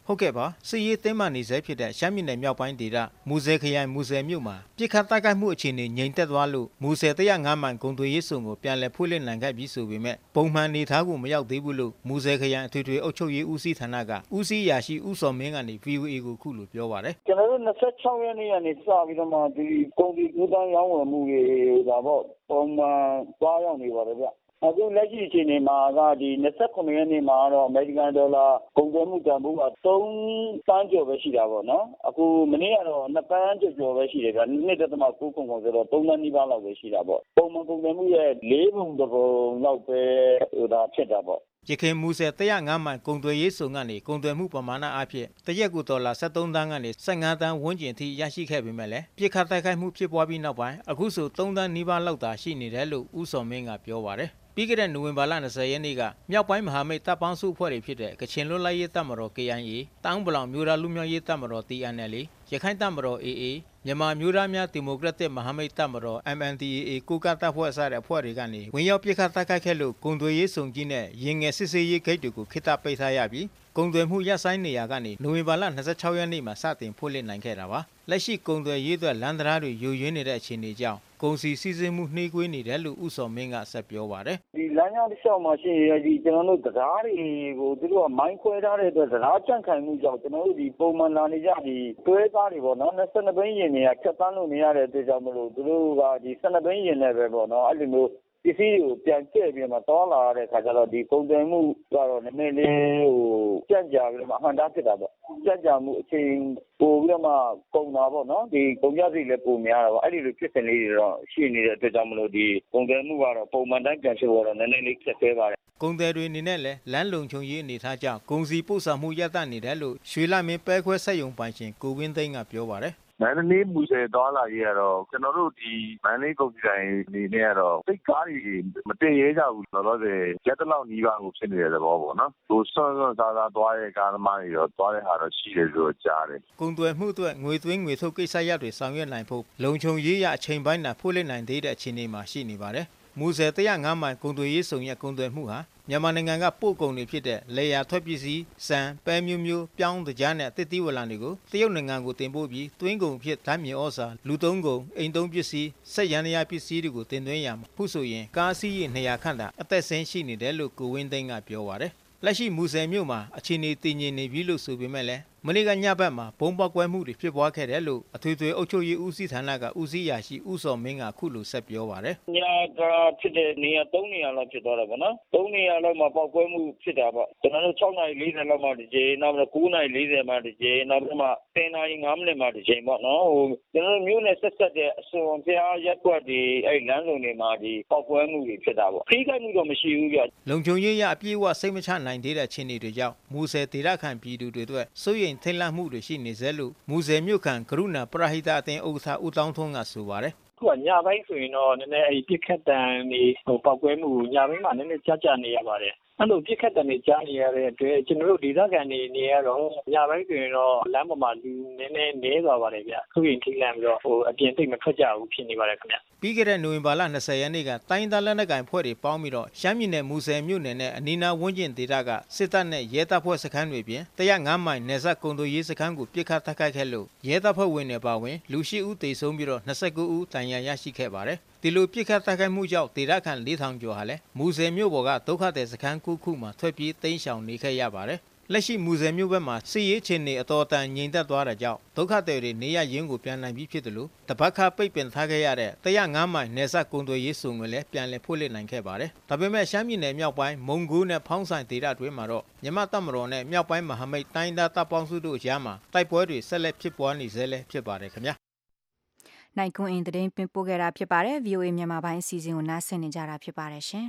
ဟုတ်ကဲ့ပါစစ်ရေးတင်းမာနေစေဖြစ်တဲ့ရှမ်းပြည်နယ်မြောက်ပိုင်းဒေသမူဆယ်ခရိုင်မူဆယ်မြို့မှာပြစ်ခတ်တိုက်ခိုက်မှုအခြေအနေငြိမ်သက်သွားလို့မူဆယ်105မိုင်ကုန်သွယ်ရေးစုံကိုပြန်လည်ဖွင့်လှစ်နိုင်ခဲ့ပြီးဆိုပေမဲ့ပုံမှန်နေသားကိုမရောက်သေးဘူးလို့မူဆယ်ခရိုင်အထွေထွေအုပ်ချုပ်ရေးဦးစီးဌာနကဦးစီးရာရှိဦးစောမင်းကနေ VOA ကိုခုလိုပြောပါတယ်ကျွန်တော်တို့26ရက်နေ့ကနေစပြီးတော့မှဒီကုန်စည်ကူးသန်းရောင်းဝယ်မှုတွေဒါပေါ့ပုံမှန်သွားရောက်နေပါတယ်ဗျအခုလက်ရှိအချိန်ဒီမှာကဒီ29ရက်နေ့မှာတော့အမေရိကန်ဒေါ်လာကုန်သွယ်မှုတန်ဖိုးက3တန်းကျော်ပဲရှိတာပေါ့နော်အခုမနေ့ကတော့2တန်းကျော်ပဲရှိတယ်ဗျ1.9ခုဆိုတော့3တန်းနီးပါးလောက်ပဲရှိတာပေါ့ပုံမှန်ကုန်သွယ်မှုရဲ့4ပုံတစ်ပုံလောက်ပဲဟိုဒါဖြစ်တာပေါ့ရခိုင်မူဆယ်105မိုင်ကုန်သွယ်ရေးစုံကနေကုန်သွယ်မှုပမာဏအဖြစ်တရက်ကိုဒေါ်လာ73တန်းကနေ15တန်းဝန်းကျင်ထိရရှိခဲ့ပေမဲ့လည်းပြစ်ခတ်တိုက်ခိုက်မှုဖြစ်ပွားပြီးနောက်ပိုင်းအခုဆို3တန်းနီးပါးလောက်သာရှိနေတယ်လို့ဦးစောမင်းကပြောပါတယ်ပြီးခဲ့တဲ့နိုဝင်ဘာလ20ရက်နေ့ကမြောက်ပိုင်းမဟာမိတ်တပ်ပေါင်းစုအဖွဲ့တွေဖြစ်တဲ့ကချင်လွတ်လပ်ရေးတပ်မတော် KIA တောင်ပလောင်မျိုးသားလူမျိုးရေးတပ်မတော် TNL ရခိုင်တပ်မတော် AA မြန်မာမျိုးသားများဒီမိုကရက်တစ်မဟာမိတ်တပ်မတော် MNDAA ကိုကတပ်ဖွဲ့စတဲ့အဖွဲ့တွေကနေဝင်ရောက်ပစ်ခတ်တိုက်ခိုက်ခဲ့လို့ကုန်သွယ်ရေးစုံကြီးနဲ့ရင်ငယ်စစ်ဆေးရေးဂိတ်တွေကိုခေတ္တပိတ်ထားရပြီးကုန်သွယ်မှုရပ်ဆိုင်းနေရာကနေနိုဝင်ဘာလ26ရက်နေ့မှာစတင်ဖွင့်လှစ်နိုင်ခဲ့တာပါလက်ရှိကုန်သွယ်ရေးအတွက်လမ်းတရားတွေယိုယွင်းနေတဲ့အခြေအနေကြောင့်ကုန်စည်စီးဆင်းမှုနှေးကွေးနေတယ်လို့ဦးစောမင်းကဆက်ပြောပါတယ်ဒီလမ်းကြောင်းတစ်လျှောက်မှာရှိရဒီကျွန်တော်တို့တရားတွေကိုသူတို့ကမိုင်းခွဲထားတဲ့အတွက်တရားကြန့်ခိုင်မှုကြောင့်ကျွန်တော်တို့ဒီပုံမှန်လာနေကြဒီတွဲကားတွေပေါ့နော်22ဘိန်းရင်တွေကဖြတ်သန်းလို့နေရတဲ့အတွက်ကြောင့်မလို့သူတို့ကဒီ12ဘိန်းရင်နဲ့ပဲပေါ့နော်အဲ့လိုမျိုးပစ္စည်းကိုပြန်ကျဲ့ပြီးမှတောလာရတဲ့ခါကျတော့ဒီကုန်သွယ်မှုကတော့နည်းနည်းလေးဟိုကြက်ကြပြီးမှအဟန့်တားဖြစ်တာပေါ့ကြက်ကြမှုအချိန်ပိုပြီးတော့မှကုန်တာပေါ့နော်ဒီကုန်ကြစိတ်လည်းပိုများတာပေါ့အဲ့ဒီလိုဖြစ်စဉ်လေးတွေတော့ရှိနေတဲ့အတွက်ကြောင့်မလို့ဒီကုန်သွယ်မှုကတော့ပုံမှန်တိုင်းပြန်ဖြစ်တော့နည်းနည်းလေးခက်ခဲပါတယ်ကုန်သည်တွေအနေနဲ့လည်းလမ်းလုံခြုံရေးအနေထားကြောင့်ကုန်စည်ပို့ဆောင်မှုရပ်တန့်နေတယ်လို့ရွှေလမင်းပဲခွဲဆက်ယုံပိုင်ရှင်ကိုဝင်းသိန်းကပြောပါတယ်မန္တလေးမူဆယ်သွားလာရေးကတော့ကျွန်တော်တို့ဒီမန္တလေးကုန်စည်တိုင်းနေနဲ့ကတော့စိတ်ကားတွေမတင်ရဲကြဘူးတော့ဆိုရက်တလောက်နီးပါးကိုဖြစ်နေတဲ့သဘောပေါ့နော်ဟိုဆွမ်းစားသွားတဲ့ကားသမားတွေတော့သွားတဲ့ဟာတော့ရှိတယ်လို့ကြားတယ်ကုန်သွယ်မှုအတွက်ငွေသွင်းငွေထုတ်ကိစ္စရပ်တွေဆောင်ရွက်နိုင်ဖို့လုံခြုံရေးရအချိန်ပိုင်းသာဖွင့်လှစ်နိုင်သေးတဲ့အခြေအနေမှာရှိနေပါတယ်မူဆယ်105မိုင်ကုန်သွယ်ရေးစုံရဲ့ကုန်သွယ်မှုဟာမြန်မာနိုင်ငံကပို့ကုန်တွေဖြစ်တဲ့လေယာထွက်ပစ္စည်းစံပဲမျိုးမျိုးပြောင်းတကြားနဲ့တစ်တီးဝလံတွေကိုတရုတ်နိုင်ငံကိုတင်ပို့ပြီးတွင်းကုန်ဖြစ်ဓာတ်မြေဩဇာလူသုံးကုန်အိမ်သုံးပစ္စည်းစက်ယန္တရားပစ္စည်းတွေကိုတင်သွင်းရမှာခုဆိုရင်ကားစီးရေ200ခန့်သာအသက်ဆင်းရှိနေတယ်လို့ကိုဝင်းသိန်းကပြောပါတယ်လက်ရှိမူဆယ်မြို့မှာအခြေအနေတည်ငြိမ်နေပြီလို့ဆိုပေမဲ့လည်းမနေ့ကညဘက်မှာဘုံပေါက်ကွဲမှုတွေဖြစ်ပွားခဲ့တယ်လို့အထွေထွေအုပ်ချုပ်ရေးဦးစီးဌာနကဦးစီးရာရှိဦးစောမင်းကခုလိုဆက်ပြောပါတယ်ညကဖြစ်တဲ့နေရာ3နေရာလောက်ဖြစ်သွားတာပေါ့နော်3နေရာလောက်မှာပေါက်ကွဲမှုဖြစ်တာပေါ့ကျွန်တော်တို့6:40လောက်မှတစ်ကြိမ်နောက်ပြီး9:40မှတစ်ကြိမ်နောက်ပြီးမှ10:05မိနစ်မှတစ်ကြိမ်ပေါ့နော်ဟိုကျွန်တော်တို့မြို့နယ်ဆက်ဆက်တဲ့အစွန်ဖျားရက်ကွက်တွေအဲ့လမ်းစုံတွေမှာဒီပေါက်ကွဲမှုတွေဖြစ်တာပေါ့ဖိခိုက်မှုတော့မရှိဘူးဗျလုံခြုံရေးရအပြည့်အဝစိတ်မချနိုင်သေးတဲ့အခြေအနေတွေကြောင့်မူဆယ်ဒေသခံပြည်သူတွေအတွက်စိုးရိမ်ထိတ်လန့်မှုတွေရှိနေစေလို့မူဆယ်မြို့ခံကရုဏာပရဟိတအသင်းဥက္ကဋ္ဌဦးတောင်းထွန်းကဆိုပါတယ်ခုကညပိုင်းဆိုရင်တော့နည်းနည်းအဲ့ပြစ်ခတ်တံနေဟိုပောက်ကွဲမှုညပိုင်းမှာနည်းနည်းကြာနေရပါတယ်အဲ့လိုပြစ်ခတ်တံနေကြားနေရတဲ့အတွက်ကျွန်တော်တို့ဒေသခံတွေနေရတော့ညပိုင်းဆိုရင်တော့လမ်းပေါ်မှာလူနည်းနည်းနေသွားပါတယ်ဗျသူရင်ထိလန့်ပြီးတော့ဟိုအပြင်သိမထွက်ကြဘူးဖြစ်နေပါတယ်ခင်ဗျပြီးခဲ့တဲ့နိုဝင်ဘာလ20ရက်နေ့ကတိုင်းဒေသလက်နက်ကိုင်ဖွဲ့တွေပေါင်းပြီးတော့ရှမ်းပြည်နယ်မူဆယ်မြို့နယ်နဲ့အနီးနားဝန်းကျင်ဒေသကစစ်တပ်နဲ့ရဲတပ်ဖွဲ့စခန်းတွေပြင်105မိုင်နယ်စပ်ကုန်သွယ်ရေးစခန်းကိုပစ်ခတ်တိုက်ခိုက်ခဲ့လို့ရဲတပ်ဖွဲ့ဝင်တွေပါဝင်လူ8ဦးသေဆုံးပြီးတော့29ဦးဒဏ်ရာရရှိခဲ့ပါတယ်ဒီလိုပြစ်ခတ်တိုက်ခိုက်မှုကြောင့်ဒေသခံ4000ကျော်ဟာလည်းမူဆယ်မြို့ပေါ်ကဒုက္ခသည်စခန်းခုမှာထွက်ပြေးတိမ်းရှောင်နေခဲ့ရပါတယ်လက်ရှိမူဆယ်မြို့ဘက်မှာစစ်ရေးချင်းနေအတော်တန်ငြိမ်သက်သွားတဲ့ကြောင့်ဒုက္ခသည်တွေနေရရင်းကိုပြန်နိုင်ပြီးဖြစ်တယ်လို့တပတ်ခါပိတ်ပင်ထားခဲ့ရတဲ့105မိုင်နယ်စပ်ကုန်သွယ်ရေးစုံကိုလည်းပြန်လည်ဖွင့်လှစ်နိုင်ခဲ့ပါတယ်ဒါပေမဲ့ရှမ်းပြည်နယ်မြောက်ပိုင်းမုံကိုးနဲ့ဖောင်းဆိုင်ဒေသတွင်းမှာတော့မြန်မာတပ်မတော်နဲ့မြောက်ပိုင်းမဟာမိတ်တိုင်းဒေသတပ်ပေါင်းစုတို့ကြားမှာတိုက်ပွဲတွေဆက်လက်ဖြစ်ပွားနေဆဲလည်းဖြစ်ပါတယ်ခင်ဗျာနိုင်ကွန်းအင်းသတင်းပေးပို့ခဲ့တာဖြစ်ပါတယ် VOA မြန်မာပိုင်းအစီအစဉ်ကိုနားဆင်နေကြတာဖြစ်ပါတယ်ရှင်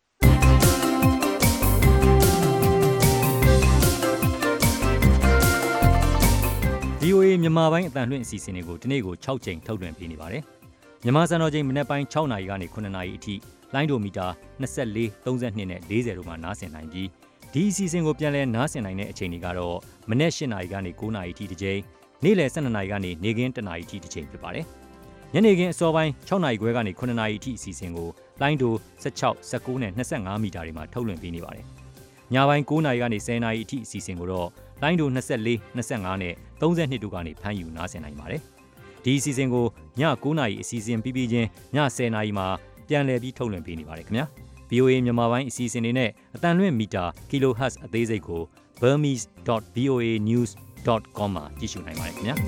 VOA မြန်မာပိုင်းအတန်လွှင့်အစီအစဉ်တွေကိုဒီနေ့ကို6ချိန်ထုတ်လွှင့်ပေးနေပါတယ်မြန်မာစံတော်ချိန်မနက်ပိုင်း6နာရီကနေ9နာရီအထိလိုင်းဒိုမီတာ24 32နဲ့40တို့မှာနားဆင်နိုင်ပြီးဒီအစီအစဉ်ကိုပြန်လည်နားဆင်နိုင်တဲ့အချိန်တွေကတော့မနက်8နာရီကနေ9နာရီအထိတစ်ချိန်နေ့လယ်12နာရီကနေနေ့ခင်း1နာရီအထိတစ်ချိန်ဖြစ်ပါတယ်ညနေခင်းအစောပိုင်း6နာရီခွဲကနေ9နာရီအထိအစီအစဉ်ကိုလိုင်းဒို16 19နဲ့25မီတာတွေမှာထုတ်လွှင့်ပေးနေပါတယ်ညပိုင်း9နာရီကနေ10နာရီအထိအစီအစဉ်ကိုတော့လိုင်းဒို24 25နဲ့32တို့ကနေဖမ်းယူနားဆင်နိုင်ပါတယ်ဒီအစီအစဉ်ကိုည9:00နာရီအစီအစဉ်ပြီးပြီးချင်းည10:00နာရီမှာပြန်လည်ပြီးထုတ်လွှင့်ပေးနေပါတယ်ခင်ဗျာ VOA မြန်မာပိုင်းအစီအစဉ်တွေနဲ့အတန်လွင့်မီတာ kHz အသေးစိတ်ကို burmese.voanews.com မှာကြည့်ရှုနိုင်ပါတယ်ခင်ဗျာ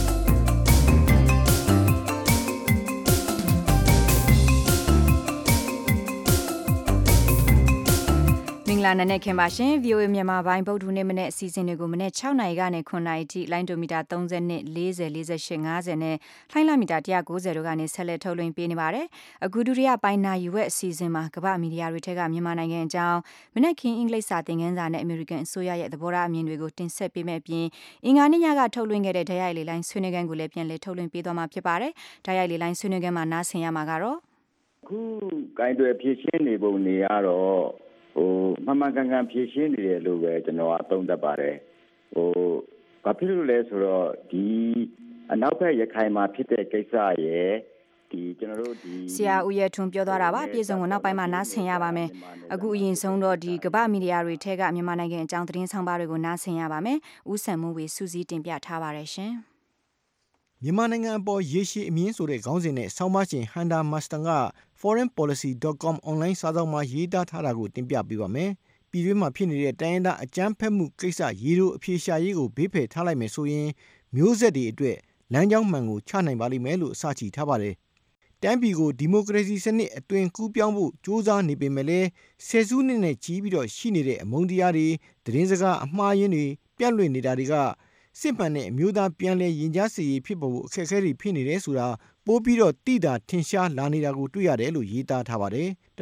မင်္ဂလာနံနက်ခင်းပါရှင် VOA မြန်မာပိုင်းဗုဒ္ဓနေ့မနေ့အစီအစဉ်တွေကိုမနေ့6နာရီကနေ9နာရီထိလိုင်းဒိုမီတာ30နဲ့40 48 50နဲ့လိုင်းလာမီတာ190တို့ကနေဆက်လက်ထုတ်လွှင့်ပေးနေပါတယ်အခုဒုတိယပိုင်းနာရီဝက်အစီအစဉ်မှာကမ္ဘာမီဒီယာတွေထက်ကမြန်မာနိုင်ငံအကြောင်းမနေ့ခင်းအင်္ဂလိပ်စာသင်ခန်းစာနဲ့အမေရိကန်အစိုးရရဲ့သဘောထားအမြင်တွေကိုတင်ဆက်ပေးမယ့်အပြင်အင်္ဂါနေ့ညကထုတ်လွှင့်ခဲ့တဲ့ဓာတ်ရိုက်လေလိုင်းဆွေးနွေးခန်းကိုလည်းပြန်လည်ထုတ်လွှင့်ပေးသွားမှာဖြစ်ပါတယ်ဓာတ်ရိုက်လေလိုင်းဆွေးနွေးခန်းမှာနားဆင်ရမှာကတော့အခုဂိုင်းတွေဖြည့်ရှင်းနေပုံနေရတော့မှန်မှန်ကန်ကန်ဖြည့်ရှင်းနေတယ်လို့ပဲကျွန်တော်အသုံးသပ်ပါတယ်ဘာဖြစ်လို့လဲဆိုတော့ဒီအနောက်ဘက်ရခိုင်မှာဖြစ်တဲ့ကိစ္စရဲ့ဒီကျွန်တော်တို့ဒီဆရာဦးရထွန်းပြောသွားတာပါပြည်စုံကိုနောက်ပိုင်းမှာနားဆင်ရပါမယ်အခုအရင်ဆုံးတော့ဒီကမ္ဘာမီဒီယာတွေထက်ကမြန်မာနိုင်ငံအကြောင်းသတင်းဆောင်ပါတွေကိုနားဆင်ရပါမယ်ဦးစံမိုးဝေစူးစီးတင်ပြထားပါတယ်ရှင်မြန်မာနိုင်ငံအပေါ်ရေရှည်အမြင့်ဆိုတဲ့ခေါင်းစဉ်နဲ့ဆောင်းပါးရှင်ဟန်ဒါမာစတန်က foreignpolicy.com online စာစောင်မှာရေးသားထားတာကိုတင်ပြပေးပါမယ်။ပြည်တွင်းမှာဖြစ်နေတဲ့တိုင်းရင်းသားအကြမ်းဖက်မှုကိစ္စရေတိုအဖြေရှာရေးကိုဘေးဖယ်ထားလိုက်မယ်ဆိုရင်မျိုးဆက်တွေအတွက်လမ်းကြောင်းမှန်ကိုချနိုင်ပါလိမ့်မယ်လို့အစချီထားပါတယ်။တိုင်းပြည်ကိုဒီမိုကရေစီစနစ်အသွင်ကူးပြောင်းဖို့ကြိုးစားနေပေမဲ့လည်းဆယ်စုနှစ်နဲ့ကြီးပြီးတော့ရှိနေတဲ့အမုန်းတရားတွေသတင်းစကားအမှားယွင်းတွေပြန့်လွင့်နေတာတွေကစစ်မှန်တဲ့အမျိုးသားပြန်လည်ရင်ကြားစေရေးဖြစ်ပေါ်ဖို့အခက်အခဲတွေဖြစ်နေတယ်ဆိုတာပိုးပြီးတော့တိတာထင်ရှားလာနေတာကိုတွေ့ရတယ်လို့ရေးသားထားပါတယ်။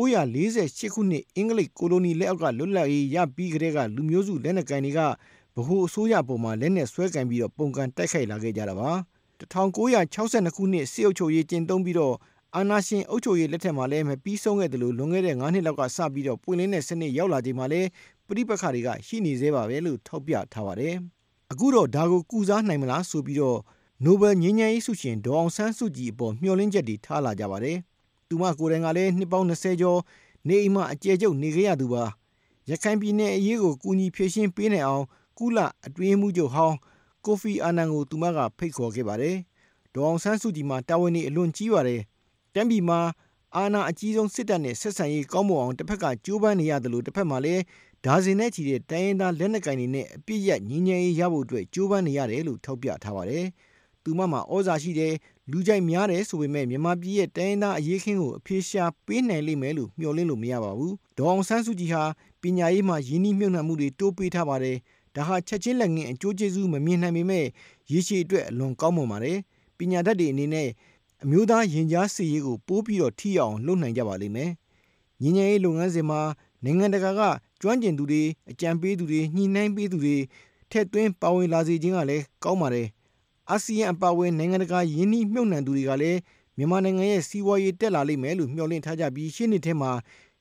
1948ခုနှစ်အင်္ဂလိပ်ကိုလိုနီလက်အောက်ကလွတ်လပ်ရေးရပြီးကတည်းကလူမျိုးစုလက်နက်ကိုင်တွေကဗဟိုအစိုးရပုံမှာလက်နက်ဆွဲကင်ပြီးတော့ပုံကန်တိုက်ခိုက်လာခဲ့ကြတာပါ။1962ခုနှစ်စစ်အုပ်ချုပ်ရေးကျင့်သုံးပြီးတော့အာဏာရှင်အုပ်ချုပ်ရေးလက်ထက်မှာလည်းမပြီးဆုံးခဲ့တယ်လို့လွန်ခဲ့တဲ့9နှစ်လောက်ကစပြီးတော့ပွင့်လင်းတဲ့စနစ်ရောက်လာချိန်မှာလည်းပြိပခါတွေကရှိနေသေးပါပဲလို့ထောက်ပြထားပါတယ်။အခုတော့ဒါကိုကုစားနိုင်မလားဆိုပြီးတော့နိုဘယ်ငြိမ်းချမ်းရေးဆုရှင်ဒေါ်အောင်ဆန်းစုကြည်အပေါ်မျှော်လင့်ချက်တွေထားလာကြပါတယ်။သူမကိုယ်တိုင်ကလည်းနှစ်ပေါင်း20ကျော်နေအိမ်မှာအကျယ်ကျုပ်နေခဲ့ရသူပါ။ရခိုင်ပြည်နယ်အရေးကိုကူညီဖြည့်ရှင်းပေးနိုင်အောင်ကုလအတွင်းမှုချုပ်ဟောင်းကိုဖီအာနန်ကိုသူမကဖိတ်ခေါ်ခဲ့ပါတယ်။ဒေါ်အောင်ဆန်းစုကြည်မှာတာဝန်တွေအလွန်ကြီးပါတယ်။တမ်းပြည်မှာအာဏာအကြီးဆုံးစစ်တပ်နဲ့ဆက်ဆံရေးကောင်းမွန်အောင်တစ်ဖက်ကကြိုးပမ်းနေရတယ်လို့တစ်ဖက်မှာလည်းဒါဇင်နဲ့ချီတဲ့တိုင်းရင်းသားလက်နက်ကိုင်တွေနဲ့အပြစ်ရငြိမ်းချမ်းရေးရဖို့အတွက်ကြိုးပမ်းနေရတယ်လို့ထောက်ပြထားပါတယ်။သူမမှာဩဇာရှိတယ်လူကြိုက်များတယ်ဆိုပေမဲ့မြန်မာပြည်ရဲ့တိုင်းရင်းသားအရေးခင်းကိုအပြေရှားပေးနိုင်လိမ့်မယ်လို့မျှော်လင့်လို့မရပါဘူး။ဒေါ်အောင်ဆန်းစုကြည်ဟာပညာရေးမှာရင်းနှီးမြှုပ်နှံမှုတွေတိုးပေးထားပါတယ်။ဒါဟာချက်ချင်းလက်ငင်းအကျိုးကျေးဇူးမမြင်နိုင်ပေမဲ့ရည်ရှိအတွက်အလွန်ကောင်းမွန်ပါတယ်။ပညာတတ်တွေအနေနဲ့အမျိုးသားရင်ကြားစေ့ရေးကိုပိုးပြီးတော့ထိအောင်လုပ်နိုင်ကြပါလိမ့်မယ်။ငြိမ်းချမ်းရေးလုပ်ငန်းစဉ်မှာနိုင်ငံတကာကကျွမ်းကျင်သူတွေအကြံပေးသူတွေညှိနှိုင်းပေးသူတွေထက်သွင်းပါဝင်လာစေခြင်းကလည်းကောင်းပါတယ်။အာဆီယံအပါအဝင်နိုင်ငံတကာယင်းနှိမ့်မြုပ်နှံသူတွေကလည်းမြန်မာနိုင်ငံရဲ့စီးပွားရေးတက်လာလိမ့်မယ်လို့မျှော်လင့်ထားကြပြီးရှေ့နှစ်ထဲမှာ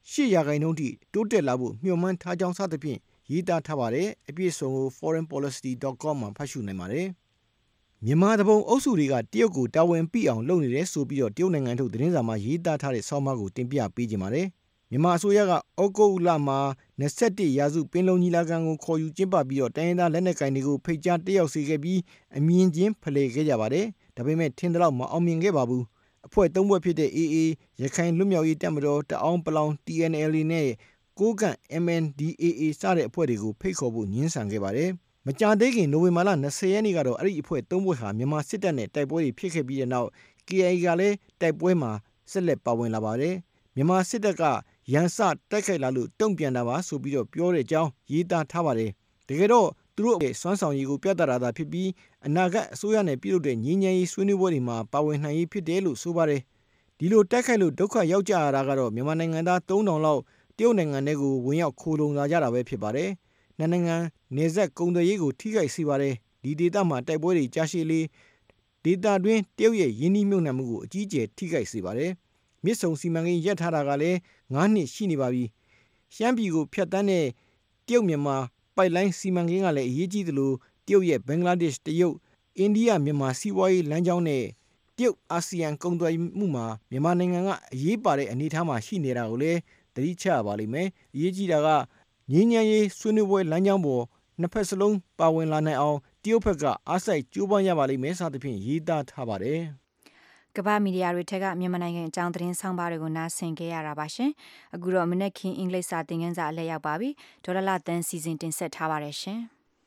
8%ထိတိုးတက်လာဖို့မျှော်မှန်းထားကြောင်းစသဖြင့်ရေးသားထားပါတယ်။အပြည့်အစုံကို foreignpolicy.com မှာဖတ်ရှုနိုင်ပါတယ်။မြန်မာတဘုံအုပ်စုတွေကတရုတ်ကိုတာဝန်ပိအောင်လုပ်နေတယ်ဆိုပြီးတော့တရုတ်နိုင်ငံထုတ်သတင်းစာမှာရေးသားထားတဲ့ဆောင်းပါးကိုတင်ပြပေးကြပါမယ်။မြန်မာအစိုးရကဩဂုတ်လမှာ21ရာစုပင်လုံညီလာခံကိုခေါ်ယူကျင်းပပြီးတော့တိုင်းရင်းသားလက်နက်ကိုင်တွေကိုဖိတ်ကြားတက်ရောက်စေခဲ့ပြီးအမြင်ချင်းဖလှယ်ခဲ့ကြပါတယ်။ဒါပေမဲ့ထင်သလောက်မအောင်မြင်ခဲ့ပါဘူး။အဖွဲ့၃ဘွဲ့ဖြစ်တဲ့ AA ရခိုင်လွတ်မြောက်ရေးတပ်မတော်တအောင်းပလောင် TNLA နဲ့ကိုးကန့် MNDAA စတဲ့အဖွဲ့တွေကိုဖိတ်ခေါ်ဖို့ညှင်းဆန်ခဲ့ပါတယ်။မကြာသေးခင်နိုဝင်ဘာလ20ရက်နေ့ကတော့အဲ့ဒီအဖွဲ့၃ဘွဲ့ဟာမြန်မာစစ်တပ်နဲ့တိုက်ပွဲတွေဖြစ်ခဲ့ပြီးတဲ့နောက် KIA ကလည်းတိုက်ပွဲမှာဆက်လက်ပါဝင်လာပါတယ်။မြန်မာစစ်တပ်ကရန်စတိုက်ခိုက်လာလို့တုံ့ပြန်တာပါဆိုပြီးတော့ပြောတဲ့အကြောင်းရေးသားထားပါတယ်။တကယ်တော့သူတို့ရဲ့စွမ်းဆောင်ရည်ကိုပြသတာသာဖြစ်ပြီးအနာဂတ်အစိုးရနဲ့ပြုလုပ်တဲ့ငြိမ်းချမ်းရေးဆွေးနွေးပွဲတွေမှာပါဝင်နိုင်ရေးဖြစ်တယ်လို့ဆိုပါတယ်။ဒီလိုတိုက်ခိုက်လို့ဒုက္ခရောက်ကြရတာကတော့မြန်မာနိုင်ငံသား3000လောက်တရုတ်နိုင်ငံထဲကိုဝင်ရောက်ခိုးလုံလာကြတာပဲဖြစ်ပါတယ်။နှစ်နိုင်ငံနေဆက်ကုန်သွယ်ရေးကိုထိခိုက်စေပါတယ်။ဒီဒေသမှာတိုက်ပွဲတွေကြာရှည်လေဒေသတွင်းတရုတ်ရဲ့ယင်းနှိမ့်မြုပ်နှံမှုကိုအကြီးအကျယ်ထိခိုက်စေပါတယ်။မြစ်ဆုံစီမံကိန်းရပ်ထားတာကလည်း9နှစ်ရှိနေပါပြီ။ရှမ်းပြည်ကိုဖျက်ဆီးတဲ့တရုတ်မြန်မာပိုက်လိုင်းစီမံကိန်းကလည်းအရေးကြီးသလိုတရုတ်ရဲ့ဘင်္ဂလားဒေ့ရှ်တရုတ်အိန္ဒိယမြန်မာစီးပွားရေးလမ်းကြောင်းနဲ့တရုတ်အာဆီယံကုန်သွယ်မှုမှာမြန်မာနိုင်ငံကအရေးပါတဲ့အနေအထားမှာရှိနေတာကိုလည်းသတိချရပါလိမ့်မယ်။အရေးကြီးတာကငြိမ်းချမ်းရေးဆွေးနွေးပွဲလမ်းကြောင်းပေါ်နှစ်ဖက်စလုံးပါဝင်လာနိုင်အောင်တရုတ်ဘက်ကအားစိုက်ကြိုးပမ်းရပါလိမ့်မယ်စသဖြင့်ရေးသားထားပါတယ်ကမ္ဘာမီဒီယာတွေထက်ကမြန်မာနိုင်ငံအကြောင်းသတင်းဆောင်ပါတွေကိုနားဆင်ခဲ့ရတာပါရှင်အခုတော့မနေ့ခင်အင်္ဂလိပ်စာသင်ခန်းစာအလဲရောက်ပါပြီဒေါ်လာတန်းစီစဉ်တင်ဆက်ထားပါတယ်ရှင်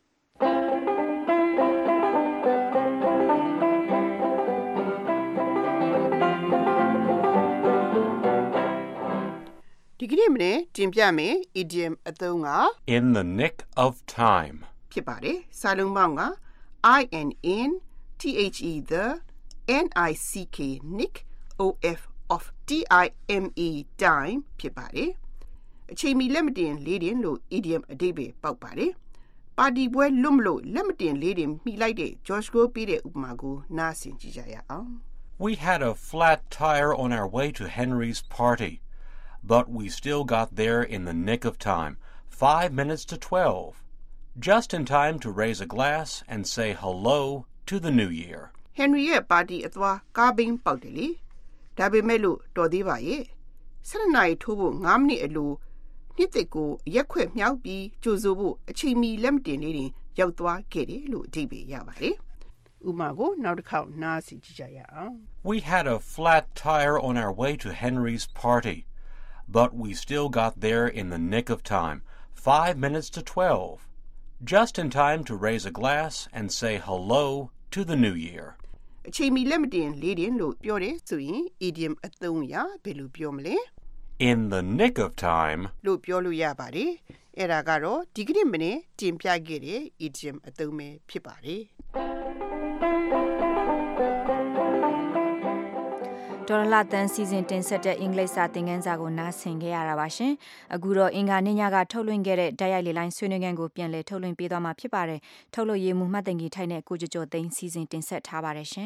ဒီကနေ့မနေ့တင်ပြမယ် idiom အသုံးက In the nick of time ဖြစ်ပါတယ်စာလုံးပေါင်းက I N N T H E the N I C K nick O F of T I M E time ဖြစ်ပါတယ်အချိန်မီလက်မတင်လေးတင်လို့ idiom အဓိပ္ပာယ်ပေါက်ပါတယ်ပါတီပွဲလွတ်မလို့လက်မတင်လေးတင်မိလိုက်တဲ့ George ကိုပေးတဲ့ဥပမာကိုနားဆင်ကြည့်ကြရအောင် We had a flat tire on our way to Henry's party but we still got there in the nick of time 5 minutes to 12 just in time to raise a glass and say hello to the new year Henry ရဲ့ပါတီအသွားကားဘင်းပေါက်တယ်လေဒါပေမဲ့လို့တော်သေးပါရဲ့7နာရီထိုးဖို့9မိနစ်အလိုနှစ်သက်ကိုရက်ခွက်မြောက်ပြီးကြိုဆိုဖို့အချိန်မီလက်မတင်လေးတင်ရောက်သွားခဲ့တယ်လို့အဓိပ္ပာယ်ရပါတယ်ဥပမာကိုနောက်တစ်ခေါက်နားဆင်ကြည့်ကြရအောင် We had a flat tire on our way to Henry's party but we still got there in the nick of time 5 minutes to 12 just in time to raise a glass and say hello to the new year အချိန်မီလက်မတင်လေးတင်လို့ပြောတယ်ဆိုရင် idiom အသုံးအရာဘယ်လိုပြောမလဲ In the nick of time လို့ပြောလို့ရပါတယ်အဲ့ဒါကတော့ဒီကနေ့မနေ့တင်ပြခဲ့တဲ့ idiom အသုံးပဲဖြစ်ပါတယ်ဒေါ်လာတန်းစီစဉ်တင်ဆက်တဲ့အင်္ဂလိပ်စာသင်ခန်းစာကိုနားဆင်ခဲ့ရတာပါရှင်အခုတော့အင်္ဂါနေ့ညကထုတ်လွှင့်ခဲ့တဲ့ဓာတ်ရိုက်လေလိုင်းဆွေးနွေးခန်းကိုပြန်လည်ထုတ်လွှင့်ပေးသွားမှာဖြစ်ပါတယ်ထုတ်လွှင့်ရေးမှူးမှတ်တင်ကြီးထိုက်တဲ့ကိုကျော်သိန်းစီစဉ်တင်ဆက်ထားပါတယ်ရှင်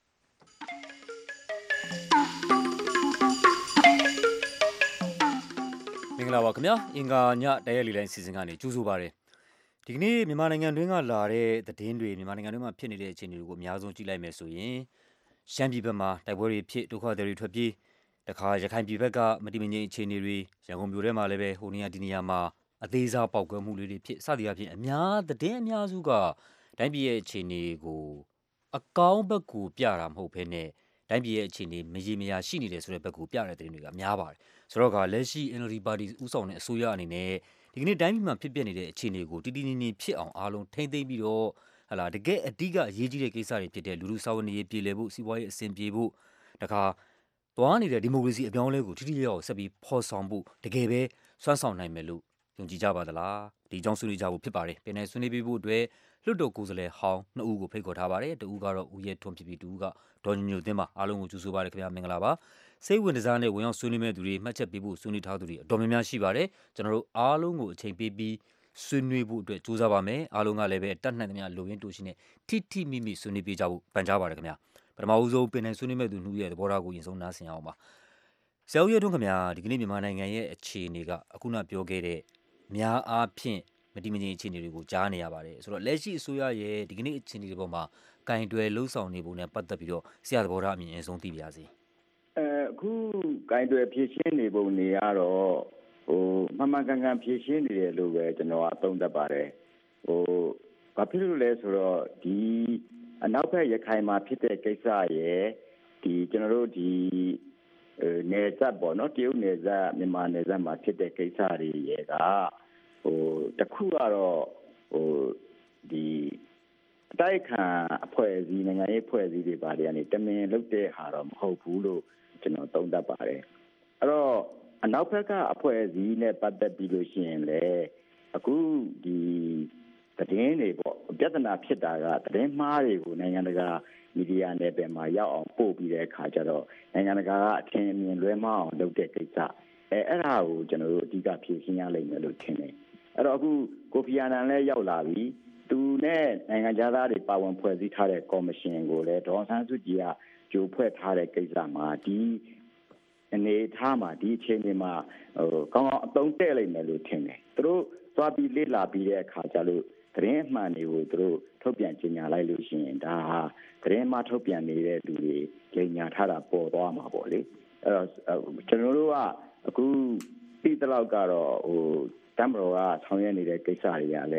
မင်္ဂလာပါခင်ဗျာအင်္ဂါညဓာတ်ရိုက်လေလိုင်းစီစဉ်ကနေကြိုဆိုပါရစေဒီကနေ့မြန်မာနိုင်ငံတွင်းကလာတဲ့သတင်းတွေမြန်မာနိုင်ငံတွင်းမှာဖြစ်နေတဲ့အခြေအနေတွေကိုအများဆုံးကြည့်လိုက်မယ်ဆိုရင်ရှမ်းပြည်ဘက်မှာတိုက်ပွဲတွေဖြစ်ဒုက္ခသည်တွေထွက်ပြေးတခါရခိုင်ပြည်ဘက်ကမတိမငြိမ်အခြေအနေတွေရန်ကုန်မြို့ထဲမှာလည်းပဲဟိုနေရာဒီနေရာမှာအသေးစားပေါက်ကွဲမှုတွေဖြစ်စသည်အဖြစ်အများစုကတိုင်းပြည်ရဲ့အခြေအနေကိုအကောင်းဘက်ကိုပြတာမဟုတ်ဘဲနဲ့တိုင်းပြည်ရဲ့အခြေအနေမရေမရာရှိနေတယ်ဆိုတဲ့ဘက်ကိုပြတဲ့သတင်းတွေကများပါတယ်ဆိုတော့ကလက်ရှိ NLD ပါတီဥဆောင်တဲ့အစိုးရအနေနဲ့ဒီကနေ့တိုင်းပြည်မှာဖြစ်ပျက်နေတဲ့အခြေအနေကိုတည်တည်ငြိမ်ငြိမ်ဖြစ်အောင်အားလုံးထိန်းသိမ်းပြီးတော့တကယ်အဓိကအရေးကြီးတဲ့ကိစ္စတွေဖြစ်တဲ့လူထုစာဝန်ရေးပြည်လည်ဖို့စီးပွားရေးအဆင်ပြေဖို့တခါသွားနေတဲ့ဒီမိုကရေစီအပြောင်းအလဲကိုထိထိရောက်ဆက်ပြီးဖော်ဆောင်ဖို့တကယ်ပဲစွမ်းဆောင်နိုင်မယ်လို့ယုံကြည်ကြပါသလားဒီကြောင့်ဆွေးနွေးကြဖို့ဖြစ်ပါတယ်ပြည်내ဆွေးနွေးပေးဖို့အတွက်လွှတ်တော်ကိုယ်စားလှယ်ဟောင်း2ဦးကိုဖိတ်ခေါ်ထားပါတယ်တဦးကတော့ဦးရဲထွန်းဖြစ်ပြီးတဦးကဒေါ်ညိုညိုသင်းပါအားလုံးကိုကြိုဆိုပါရခင်ဗျာမင်္ဂလာပါစိတ်ဝင်စားနဲ့ဝင်ရောက်ဆွေးနွေးမဲ့သူတွေမှတ်ချက်ပေးဖို့ဆွေးနွေးထားသူတွေအတော်များများရှိပါတယ်ကျွန်တော်တို့အားလုံးကိုအချိန်ပေးပြီးဆွေးနွေးဖို့အတွက်ကြိုးစားပါမယ်အားလုံးကလည်းပဲတတ်နိုင်သမျှလိုရင်းတူရှိနဲ့ထိမိမိဆွေးနွေးပေးကြဖို့ပန်ကြားပါတယ်ခင်ဗျာပထမဦးဆုံးပင်နိုင်ဆွေးနွေးမဲ့သူနှုတ်ရဲ့သဘောထားကိုရင်ဆုံးနားဆင်အောင်ပါဆရာဦးရဲထွန်းခင်ဗျာဒီကနေ့မြန်မာနိုင်ငံရဲ့အခြေအနေကအခုနပြောခဲ့တဲ့များအားဖြင့်မတိမငြိမ်အခြေအနေတွေကိုကြားနေရပါတယ်ဆိုတော့လက်ရှိအစိုးရရဲ့ဒီကနေ့အခြေအနေတွေပေါ်မှာကင်တွယ်လှုပ်ဆောင်နေပုံနဲ့ပတ်သက်ပြီးတော့ဆရာသဘောထားအမြင်အဆုံးသိပါရစေအခုကင်တွယ်ဖြည့်ရှင်းနေပုံနေရတော့မှန်မှန်ကန်ဖြည့်ရှင်းနေတယ်လို့ပဲကျွန်တော်အသုံးသပ်ပါတယ်ဘာဖြစ်လို့လဲဆိုတော့ဒီအနောက်ဘက်ရခိုင်မှာဖြစ်တဲ့ကိစ္စရဲ့ဒီကျွန်တော်တို့ဒီနယ်စပ်ပေါ့နော်တရုတ်နယ်စပ်မြန်မာနယ်စပ်မှာဖြစ်တဲ့ကိစ္စတွေရဲ့ကတခုကတော့ဒီတိုက်ခံအဖွဲ့အစည်းနိုင်ငံရေးအဖွဲ့အစည်းတွေပါတွေကနေတမင်လုပ်တဲ့ဟာတော့မဟုတ်ဘူးလို့ကျွန်တော်သုံးသပ်ပါတယ်အဲ့တော့အနောက်ဘက်ကအဖွဲ့အစည်းနဲ့ပတ်သက်ပြီးလို့ရှိရင်လေအခုဒီသတင်းတွေပေါ့ပြဿနာဖြစ်တာကသတင်းမှားတွေကိုနိုင်ငံတကာမီဒီယာနယ်ပယ်မှာရောက်အောင်ပို့ပြီးတဲ့အခါကျတော့နိုင်ငံတကာကအထင်အမြင်လွဲမှားအောင်လုပ်တဲ့ကိစ္စအဲ့ဒါကိုကျွန်တော်တို့အဓိကဖြေရှင်းရလိမ့်မယ်လို့ထင်တယ်အဲ့တော့အခုကိုဖီအာနန်လည်းရောက်လာပြီသူနဲ့နိုင်ငံသားတွေပါဝင်ဖွဲ့စည်းထားတဲ့ကော်မရှင်ကိုလည်းဒေါ်ဆန်းစုကြည်ကကြိုဖွဲ့ထားတဲ့ကိစ္စမှာဒီအနေထားမှာဒီအခြေအနေမှာကောင်းအသုံးတဲ့လိမ့်မယ်လို့ထင်တယ်သူတို့သွားပြီးလေ့လာပြီးတဲ့အခါကျလို့သတင်းအမှန်တွေကိုသူတို့ထုတ်ပြန်ကြေညာလိုက်လို့ရှိရင်ဒါဟာသတင်းမှထုတ်ပြန်နေတဲ့လူတွေကြေညာထားတာပေါ်သွားမှာပေါ့လေအဲ့တော့ကျွန်တော်တို့ကအခုပြီးတဲ့လောက်ကတော့တမ်ဘရောကဆောင်ရွက်နေတဲ့ကိစ္စတွေကလည်း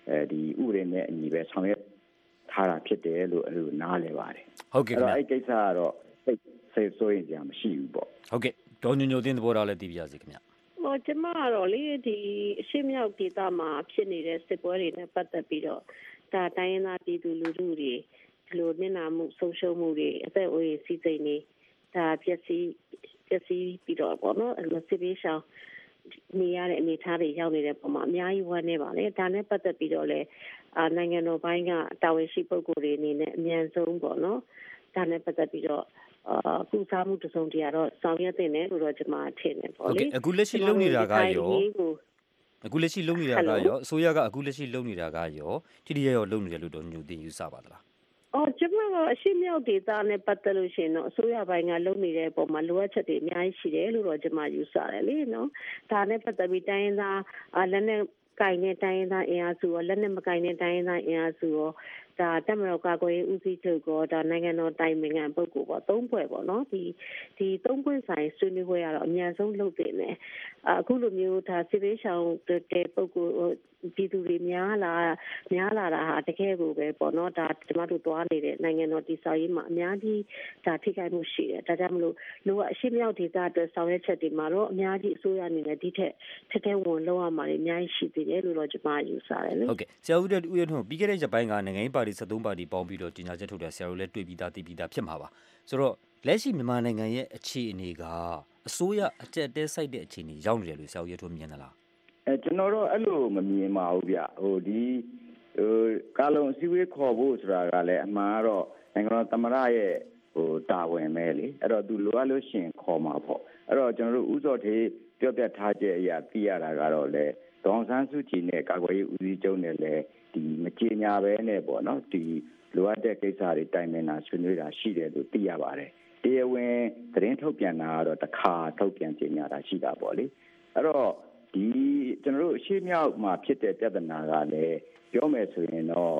ဒီဥပဒေနဲ့အညီပဲဆောင်ရွက်ထားတာဖြစ်တယ်လို့အဲ့လိုနားလည်ပါတယ်ဟုတ်ကဲ့ခင်ဗျာအဲ့ကိစ္စကတော့စိတ်ဆိုးရင်ကြာမရှိဘူးပေါ့ဟုတ်ကဲ့ဒေါ်ညိုညိုတင်းသဘောထားလည်းသိပြရစီခင်ဗျာကျမကတော့လေဒီအရှိမြောက်ဒေသမှာဖြစ်နေတဲ့စစ်ပွဲတွေနဲ့ပတ်သက်ပြီးတော့ဒါတိုင်းရင်းသားပြည်သူလူထုတွေဒီလိုနစ်နာမှုဆုံးရှုံးမှုတွေအသက်အိုးအိမ်စီးစိမ်တွေဒါပျက်စီးပြီးတော့ပေါ့နော်အဲ့လိုစစ်ပေးရှောင်နေရတဲ့အနေအထားတွေရောက်နေတဲ့ပုံမှာအများကြီးဝမ်းနေပါလေဒါနဲ့ပတ်သက်ပြီးတော့လည်းနိုင်ငံတော်ဘိုင်းကတာဝန်ရှိပုဂ္ဂိုလ်တွေအနေနဲ့အမြန်ဆုံးပေါ့နော်ဒါနဲ့ပတ်သက်ပြီးတော့ကုစားမှုတစုံတရာတော့ဆောင်ရွက်တင်တယ်လို့တော့ကျွန်မထင်တယ်ပေါ့လေအခုလက်ရှိလုပ်နေတာကရောအခုလက်ရှိလုပ်နေတာကရောအစိုးရကအခုလက်ရှိလုပ်နေတာကရောထိထိရောက်လုပ်နေတယ်လို့တော့ညိုတင်ယူဆပါသလားကျွန်မကအရှိမြောက်ဒေသနဲ့ပတ်သက်လို့ရှိရင်တော့အစိုးရပိုင်းကလုပ်နေတဲ့ပုံမှာလိုအပ်ချက်တွေအများကြီးရှိတယ်လို့တော့ကျွန်မယူဆတယ်လေနော်ဒါနဲ့ပတ်သက်ပြီးတိုင်းရင်းသားလက်နဲ့ကိုင်တဲ့တိုင်းရင်းသားအင်အားစုရောလက်နဲ့မကိုင်တဲ့တိုင်းရင်းသားအင်အားစုရောဒါတက်မတော်ကာကွယ်ရေးဦးစီးချုပ်ကဒါနိုင်ငံတော်တိုင်ပင်ခံပုဂ္ဂိုလ်ပေါ့သုံးဖွဲ့ပေါ့နော်ဒီသုံးဖွဲ့ဆိုင်ဆွေးနွေးပွဲကတော့အများဆုံးလုပ်တင်တယ်အခုလိုမျိုးဒါစစ်ပေးရှောင်တဲ့ပုဂ္ဂိုလ်ပြည်သူတွေများလာတာဟာတကယ်ကိုပဲပေါ့နော်ဒါကျမတို့တွားနေတဲ့နိုင်ငံတော်တည်ဆောက်ရေးမှာအများကြီးဒါထိခိုက်မှုရှိတယ်ဒါကြောင့်မလို့လိုအပ်အရှိမြောက်ဒေသအတွက်ဆောင်ရွက်ချက်တွေမှာတော့အများကြီးအစိုးရအနေနဲ့ဒီထက်ထက်ဝင်လောက်ရမှာတွေအများကြီးရှိသေးတယ်လို့တော့ကျမယူဆတယ်လေဟုတ်ကဲ့ဆရာဦးရထွန်းပြီးခဲ့တဲ့ရက်ပိုင်းကနိုင်ငံရေးပါတီ73ပါတီပေါင်းပြီးတော့ကြီးညာချက်ထုတ်တယ်ဆရာတို့လည်းတွေ့ပြီးသားသိပြီးသားဖြစ်မှာပါဆိုတော့လက်ရှိမြန်မာနိုင်ငံရဲ့အခြေအနေကအစိုးရအကျက်တဲစိုက်တဲ့အခြေအနေရောက်နေတယ်လို့ဆရာဦးရထွန်းမြင်သလားကျွန်တော်တော့အဲ့လိုမမြင်ပါဘူးဗျဒီကာလုံအစည်းအဝေးခေါ်ဖို့ဆိုတာကလည်းအမှန်ကတော့နိုင်ငံတော်သမ္မတရဲ့တာဝန်ပဲလေအဲ့တော့သူလိုအပ်လို့ရှင်ခေါ်မှာပေါ့အဲ့တော့ကျွန်တော်တို့ဥစောသေးပြောပြထားချက်အရာသိရတာကတော့လေဒေါန်ဆန်းစုကြည်နဲ့ကာကွယ်ရေးဦးစီးချုပ်နဲ့လည်းဒီမကြေညာပဲနဲ့ပေါ့နော်ဒီလိုအပ်တဲ့ကိစ္စတွေတိုင်ပင်တာဆွေးနွေးတာရှိတယ်လို့သိရပါတယ်တရားဝင်သတင်းထုတ်ပြန်တာကတော့တစ်ခါထုတ်ပြန်ကြေညာတာရှိတာပေါ့လေအဲ့တော့ဒီကျွန်တော်တို့အရှိမြောက်မှာဖြစ်တဲ့ပြဿနာကလည်းပြောမယ်ဆိုရင်တော့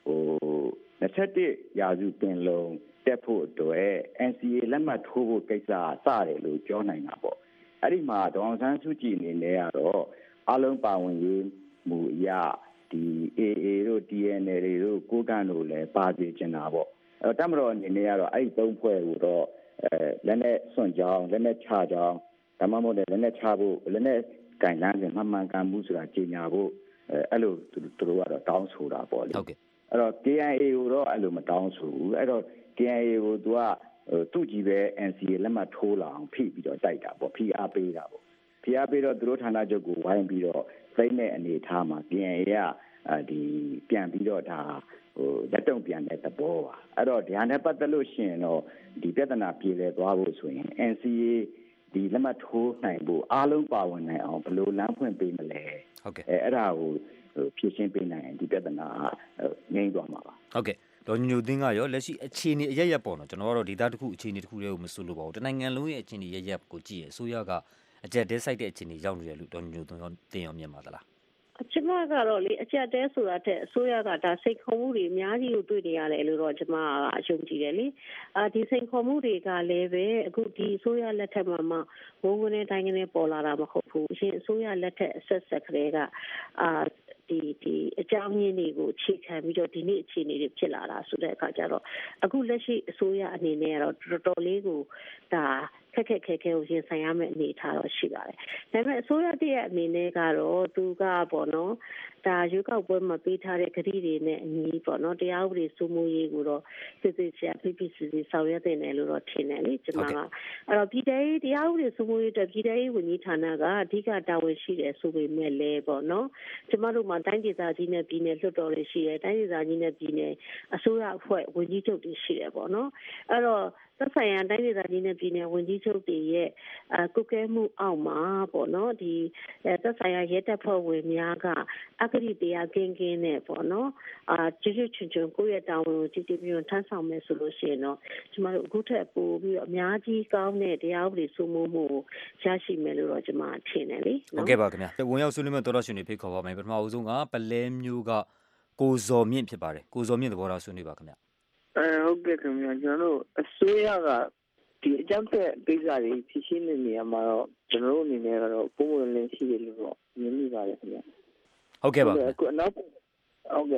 21ရာစုပင်လုံတက်ဖို့အတွက် NCA လက်မှတ်ထိုးဖို့ကိစ္စစတယ်လို့ပြောနိုင်တာပေါ့အဲ့ဒီမှာဒေါန်ဆန်းစုကြည်အနေနဲ့ကတော့အလုံးပါဝင်ရေးမူအရဒီ AA တို့ TNL တို့ကိုကန့်တို့လည်းပါစေချင်တာပေါ့အဲ့တော့တမတော်အနေနဲ့ကတော့အဲ့ဒီသုံးဖွဲ့ကိုတော့လက်နဲ့စွန့်ကြောင်းလက်နဲ့ချကြောင်းဒါမှမဟုတ်လက်နဲ့ချဖို့လက်နဲ့ကင်လန်းစဉ်မှန်ကန်မှုဆိုတာကြီးညာဖို့အဲ့လိုသူတို့ကတော့တောင်းဆိုတာပေါ့လေဟုတ်ကဲ့အဲ့တော့ KIA ကိုတော့အဲ့လိုမတောင်းဆိုဘူးအဲ့တော့ KIA ကိုသူကသူ့ကြီးပဲ NCA လက်မှတ်ထိုးလာအောင်ဖိပြီးတော့တိုက်တာပေါ့ဖိအားပေးတာပေါ့ဖိအားပေးတော့သူတို့ဌာနချုပ်ကိုဝိုင်းပြီးတော့စိတ်နဲ့အနေထားမှာ KIA ကဒီပြန်ပြီးတော့ဒါလက်တုံပြန်တဲ့သဘောပါအဲ့တော့ဒီဟာနဲ့ပတ်သက်လို့ရှိရင်တော့ဒီပြဿနာပြေလည်သွားဖို့ဆိုရင် NCA ဒီလက်မှတ်ထိုးနိုင်ဖို့အားလုံးပါဝင်နိုင်အောင်ဘယ်လိုလမ်းဖွင့်ပေးမလဲဟုတ်ကဲ့အဲ့ဒါကိုဖြည့်ရှင်းပေးနိုင်ရင်ဒီပြဿနာငြိမ်းသွားမှာပါဟုတ်ကဲ့ဒေါ်ညိုသိန်းကရောလက်ရှိအခြေအနေအရရက်ပေါ့နော်ကျွန်တော်ကတော့ဒေတာတစ်ခုအခြေအနေတစ်ခုတည်းကိုမဆိုလို့ပါဘူးတနိုင်ငံလုံးရဲ့အခြေအနေရရက်ကိုကြည့်ရအစိုးရကအကြက်တဲစိုက်တဲ့အခြေအနေရောက်နေတယ်လို့ဒေါ်ညိုသိန်းတင်ရောမြင်ပါသလားကျွန်မကတော့လေအကြက်တဲဆိုတာတဲ့အစိုးရကဒါစိတ်ခေါ်မှုတွေအများကြီးကိုတွေ့နေရတယ်လို့တော့ကျွန်မကအယုံကြည်တယ်လေဒီစိတ်ခေါ်မှုတွေကလည်းပဲအခုဒီအစိုးရလက်ထက်မှာဝုန်းဝန်းနဲ့တိုင်းကနေပေါ်လာတာမဟုတ်ဘူးအရင်အစိုးရလက်ထက်အဆက်ကလေးကဒီအကြောင်းရင်းတွေကိုအခြေခံပြီးတော့ဒီနေ့အခြေအနေတွေဖြစ်လာတာဆိုတဲ့အခါကျတော့အခုလက်ရှိအစိုးရအနေနဲ့ကတော့တော်တော်လေးကိုဒါခက်ကိုရင်ဆိုင်ရမယ့်အနေအထားတော့ရှိပါတယ်။ဒါပေမဲ့အစိုးရတရဲ့အနေနဲ့ကတော့သူကပေါ့နော်ဒါရွေးကောက်ပွဲမှာပေးထားတဲ့ကတိတွေနဲ့အညီပေါ့နော်တရားဥပဒေစိုးမိုးရေးကိုတော့စစ်စစ်ချာဖိစီဆောင်ရွက်တင်တယ်လို့တော့ထင်တယ်လေကျွန်မကအဲ့တော့ပြည်တရားဥပဒေစိုးမိုးရေးအတွက်ပြည်ထောင်စုဝန်ကြီးဌာနကအဓိကတာဝန်ရှိတယ်ဆိုပေမဲ့လည်းပေါ့နော်ကျွန်မတို့မှာတိုင်းဒေသကြီးနဲ့ပြည်နယ်လွှတ်တော်တွေရှိတယ်တိုင်းဒေသကြီးနဲ့ပြည်နယ်အစိုးရအဖွဲ့ဝန်ကြီးချုပ်တွေရှိတယ်ပေါ့နော်အဲ့တော့သက်ဆိုင်ရာတိုင်းဒေသကြီးနဲ့ပြည်နယ်ဝန်ကြီးချုပ်တွေရဲ့ကုကဲမှုအောက်မှာပေါ့နော်ဒီသက်ဆိုင်ရာရဲတပ်ဖွဲ့ဝင်များကအကတိတရားကင်းနဲ့ပေါ့နော်ကျွတ်ချွန်ကိုယ့်ရဲ့တာဝန်ကိုကြည်ကြည်ပြည့်ထမ်းဆောင်မယ်ဆိုလို့ရှိရင်တော့ကျမတို့အခုထက်ပိုပြီးတော့အများကြီးကောင်းတဲ့တရားဥပဒေစိုးမိုးမှုကိုရရှိမယ်လို့တော့ကျမထင်တယ်လေဟုတ်ကဲ့ပါခင်ဗျာဝင်ရောက်ဆွေးနွေးမဲ့တော်တော်ရှင်တွေဖိတ်ခေါ်ပါမယ်ပထမအဆုံးကပလဲမျိုးကကိုဇော်မြင့်ဖြစ်ပါတယ်ကိုဇော်မြင့်သဘောထားဆွေးနွေးပါခင်ဗျာဟုတ်ကဲ့ခင်ဗျာကျွန်တော်တို့အစိုးရကဒီအကြမ်းဖက်ကိစ္စတွေဖြည့်ရှင်းနေနေရမှာတော့ကျွန်တော်တို့အနေနဲ့ကတော့ပုံမှန်လင်းရှိတယ်လို့တော့မြင်မိပါတယ်ခင်ဗျာဟုတ်ကဲ့ပါအခုနောက်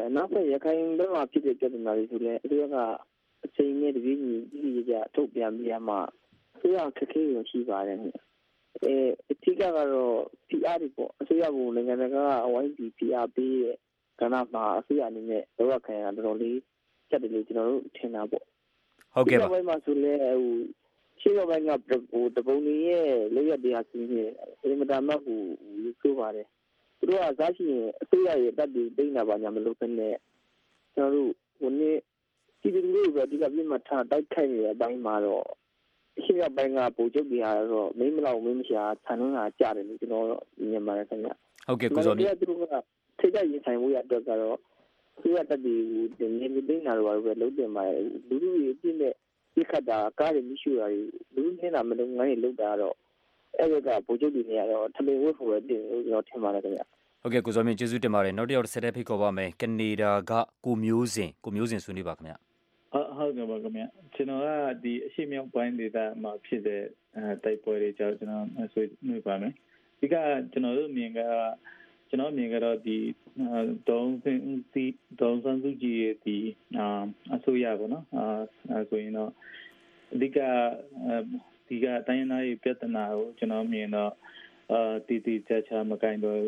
နောက်ပဲရခိုင်ဘက်မှာဖြစ်တဲ့ပြဿနာတွေဆိုလည်းအစိုးရကအချိန်နဲ့တပြေးညီကြီးကြထုတ်ပြန်ပြရမှာအစိုးရခက်ခဲရရှိပါတယ်အထူးကတော့ PR တွေပေါ့အစိုးရကနိုင်ငံတကာအဝိုင်းပြီး PR ပေးတဲ့ကဏ္ဍမှာအစိုးရအနေနဲ့တော့ခံရတော်တော်လေးချက်တယ်လို့ကျွန်တော်တို့ထင်တာပေါ့ဟုတ်ကဲ့ပါဘယ်မှာဆိုလဲရှေ့ဘက်ကတပုံကြီးရဲ့လက်ရတရားစီးနေတယ်မတာမတ်ကိုဆိုပါတယ်သူတို့ကစားရှိရင်အစိုးရရဲ့တပ်တွေတိတ်နာပါညာမလို့ပဲနဲ့ကျွန်တော်တို့ဟိုနေ့ဒီလိုမျိုးပဲဒီကပြင်းမှာထားတိုက်ခိုက်နေတဲ့အတိုင်းမှာတော့ရှေ့ဘက်ကပိုချုပ်ပြရတော့မင်းမလောက်မင်းမရှာဆန်နှုန်းကကြားတယ်လို့ကျွန်တော်မြင်ပါတယ်ခင်ဗျဟုတ်ကဲ့ကိုစောနေသူတို့ကထိတဲ့ရင်ဆိုင်မှုရအတွက်ကတော့အစိုးရတပ်တွေနေနေတိတ်နာတော့ပဲလုံးတင်ပါတယ်လူလူကြီးပြင်းတဲ့ဒီခတ်တာကားတွေမရှိရဘူးလူနေတာမလုံးငန်းတွေလောက်တာတော့အဲ့ဒါကပိုချုပ်တွေနေရတော့ထမင်းဝတ်ဖို့ပဲတင်လို့ကျွန်တော်ထင်ပါတယ်ခင်ဗျဟုတ်ကဲ့ကိုစောမြင့်ကျေးဇူးတင်ပါတယ်နောက်တစ်ယောက်ဆက်တဲ့ဖိတ်ခေါ်ပါမယ်ကနေဒါကကိုမျိုးစင်ဆွေးနွေးပါခင်ဗျဟုတ်ကဲ့ပါခင်ဗျကျွန်တော်ကဒီအရှိမြောက်ပိုင်းဒေသမှာဖြစ်တဲ့တိုက်ပွဲတွေကြောင့်ကျွန်တော်ဆွေးနွေးပါမယ်ဒီကကျွန်တော်မြင်ကတော့ဒီဒေါန်ဆန်းစုကြည်ရဲ့ဒီအစိုးရပေါ့နော်ဆိုရင်တော့ဒီကတိုင်းရင်းသားရေးပြဿနာကိုကျွန်တော်မြင်တော့တီချာမကင်တော့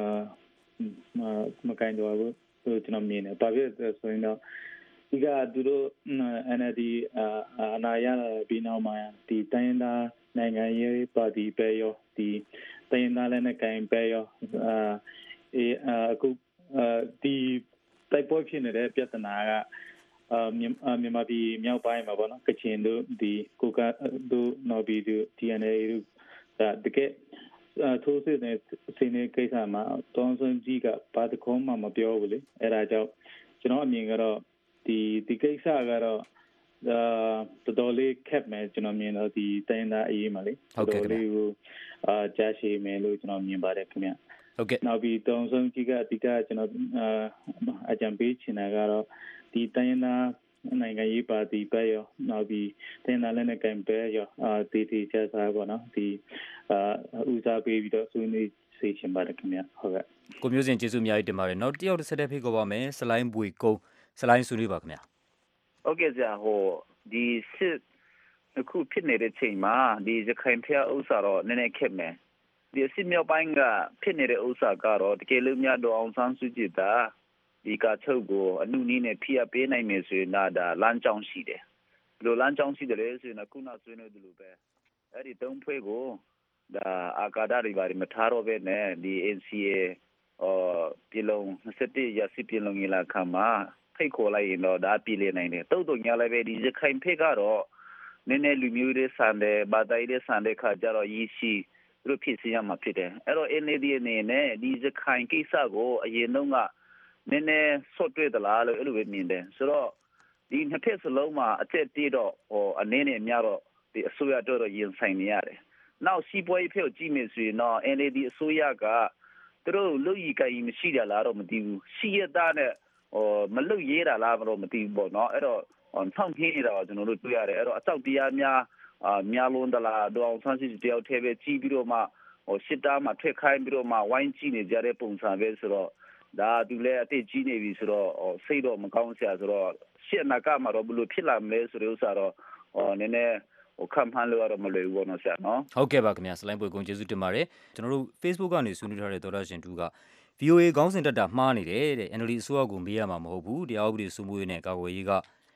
ဘူးကျွန်တော်မြင်တယ်ဘာဖြစ်လဲဆိုရင်တော့ဒီကသူတို့ NLD အနာရပြီးနောက်မှာဒီတိုင်းရင်းသားနိုင်ငံရေးပါတီပဲရောဒီတိုင်းရင်းသားလည်းနဲ့ကင်ပဲရောအခုဒီတိုက်ပွဲဖြစ်နေတဲ့ပြဿနာကမြန်မာပြည်မြောက်ပိုင်းမှာပေါ့နော်ကချင်တို့ဒီကိုကတို့နော်ဘီတို့ TNA တို့တကယ်ထိုးစစ်နဲ့စီနေကိစ္စမှာတောင်းစွန်ကြီးကဘာတခုမှမပြောဘူးလေအဲဒါကြောင့်ကျွန်တော်အမြင်ကတော့ဒီကိစ္စကတော့တော်တော်လေးခက်မယ်ကျွန်တော်မြင်တော့ဒီတိုင်းသားအေးမှာလေတော်တော်လေးကိုကြားရှိမယ်လို့ကျွန်တော်မြင်ပါတယ်ခင်ဗျဟုတ်ကဲ့နောက်ပြီးတောင်းစွန်ကြီးကအတိကကျွန်တော်အကြံပေးချင်တာကတော့ဒီတိုင်းသားနိုင်ငံရေးပါတီပဲရောနောက်ပြီးတိုင်းသားလည်းနဲ့ကင်ပဲရောတီချာစားပေါ့နော်ဒီဦးစားပေးပြီးတော့ဆွေးနွေးစေချင်ပါတယ်ခင်ဗျဟုတ်ကဲ့ကိုမျိုးစင်ကျေးဇူးအများကြီးတင်ပါတယ်နောက်တစ်ယောက်ဆက်တဲ့ဖိတ်ခေါ်ပါမယ်စလိုင်းဘွေကုန်းစလိုင်းဆွေးနွေးပါခင်ဗျဟုတ်ကဲ့ကြာဒီစစ်အခုဖြစ်နေတဲ့ချိန်မှာဒီရခိုင်ဖျားဥစ္စာတော့နည်းနည်းခက်မယ်ဒီစစ်မြောက်ပိုင်းကဖြစ်နေတဲ့ဥစ္စာကတော့တကယ်လို့များတော့အောင်ဆန်းစုကြည်တာဒီကချုပ်ကိုအနုနည်းနဲ့ဖိအားပေးနိုင်မယ်ဆိုရင်ဒါလမ်းကြောင်းရှိတယ်ဘယ်လိုလမ်းကြောင်းရှိတယ်လဲဆိုရင်ခုနဆွေးနွေးသလိုပဲအဲ့ဒီတုံးဖွဲ့ကိုဒါအာကာဒတွေဘာတွေမထားတော့ပဲနဲ့ဒီ NCA ပြည်လုံး27ရာစုပြည်လုံးကြီးလာခါမှာဖိတ်ခေါ်လိုက်ရင်တော့ဒါပြည်လည်နိုင်တယ်တုတ်တုံညာလည်းပဲဒီရခိုင်ဖက်ကတော့နည်းနည်းလူမျိုးတွေဆန်တယ်ဘာသာရေးတွေဆန်တဲ့ခါကျတော့ရည်ရှိသူတို့ဖြစ်စီရမှာဖြစ်တယ်အဲ့တော့ NLD အနေနဲ့ဒီရခိုင်ကိစ္စကိုအရင်တော့ကနည်းနည်းဆော့တွေ့သလားလို့အဲ့လိုပဲမြင်တယ်ဆိုတော့ဒီနှစ်ဖက်စလုံးမှာအချက်တေးတော့အနေနဲ့များတော့ဒီအစိုးရတော့ရင်ဆိုင်နေရတယ်နောက်စီးပွားရေးဖက်ကိုကြည့်မယ်ဆိုရင်တော့ NLD အစိုးရကသူတို့လူကြီးကိုင်မရှိကြလားတော့မသိဘူးရှိရတာနဲ့မလုတ်ရေးတာလားတော့မသိဘူးပေါ့နော်အဲ့တော့ဆောင်းခင်းနေတာကျွန်တော်တို့တွေ့ရတယ်အဲ့တော့အကြောက်တရားများလုံးတလားတော့အောင်ဆန်းစစ်တယောက်ထဲပဲကြီးပြီးတော့မှစစ်သားမှာထွက်ခိုင်းပြီးတော့မှဝိုင်းကြည့်နေကြတဲ့ပုံစံပဲဆိုတော့ဒါသူလည်းအသက်ကြီးနေပြီဆိုတော့စိတ်တော့မကောင်းစရာဆိုတော့ရှစ်နာကမှာတော့ဘလို့ဖြစ်လာမလဲဆိုတဲ့ဥစ္စာတော့နည်းနည်းခံမှန်းလို့ရတော့မလွယ်ဘူးပေါ့နော်ဆရာနော်ဟုတ်ကဲ့ပါခင်ဗျာစလိုင်းပွေကုန်းကျေးဇူးတင်ပါတယ်ကျွန်တော်တို့ Facebook ကနေဆွေးနွေးထားတဲ့သောတာရှင်တူက VOA ခေါင်းစဉ်တက်တာမှားနေတယ်တဲ့ NLD အစိုးရကိုမေးရမှာမဟုတ်ဘူးတရားဥပဒေစိုးမိုးရေးနဲ့ကာကွယ်ရေးက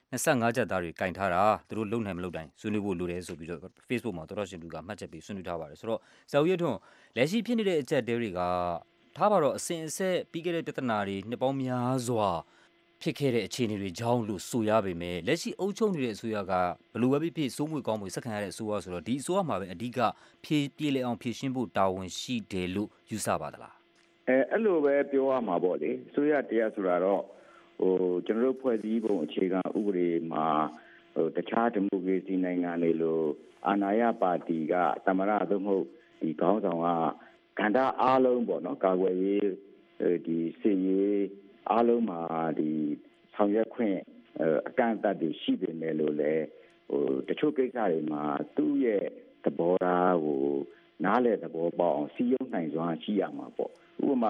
25ကျပ်သားတွေကင်ထားတာသူတို့လုံနိုင်မလုံနိုင်ဆွေးနွေးဖို့လိုတယ်ဆိုပြီးတော့ Facebook မှာသောတာရှင်တူကမှတ်ချက်ပေးဆွေးနွေးထားပါတယ်ဆိုတော့ဇော်ရဲထွန်းလက်ရှိဖြစ်နေတဲ့အချက်တွေကထားပါတော့အစဉ်အဆက်ပြီးခဲ့တဲ့ပြဿနာတွေနှစ်ပေါင်းများစွာဖြစ်ခဲ့တဲ့အခြေအနေတွေကြောင်းလို့ဆိုရပေမဲ့လက်ရှိအုပ်ချုပ်နေတဲ့အစိုးရကဘလို့ပဲဖြစ်စိုးမွေကောင်းမွေဆက်ခံရတဲ့အစိုးရဆိုတော့ဒီအစိုးရမှာပဲအဓိကပြေလည်အောင်ဖြည့်ရှင်းဖို့တာဝန်ရှိတယ်လို့ယူဆပါသလားအဲ့လိုပဲပြောရမှာပေါ့လေအစိုးရတရားဆိုတာတော့ကျွန်တော်တို့ဖွဲ့စည်းပုံအခြေခံဥပဒေမှာတခြားဒီမိုကရေစီနိုင်ငံတွေလိုအာဏာရပါတီကသမရသို့မဟုတ်ဒီခေါင်းဆောင်ကကဏ္ဍအားလုံးပေါ့နော်ကာကွယ်ရေးဒီစစ်ရေးအားလုံးမှာဒီဆောင်ရွက်ခွင့်အကန့်အသတ်တွေရှိပေမဲ့လို့လည်းတချို့ကိစ္စတွေမှာသူ့ရဲ့သဘောထားကိုနားလည်သဘောပေါက်အောင်စီယုံနိုင်စွာရှိရမှာပေါ့ဥပမာ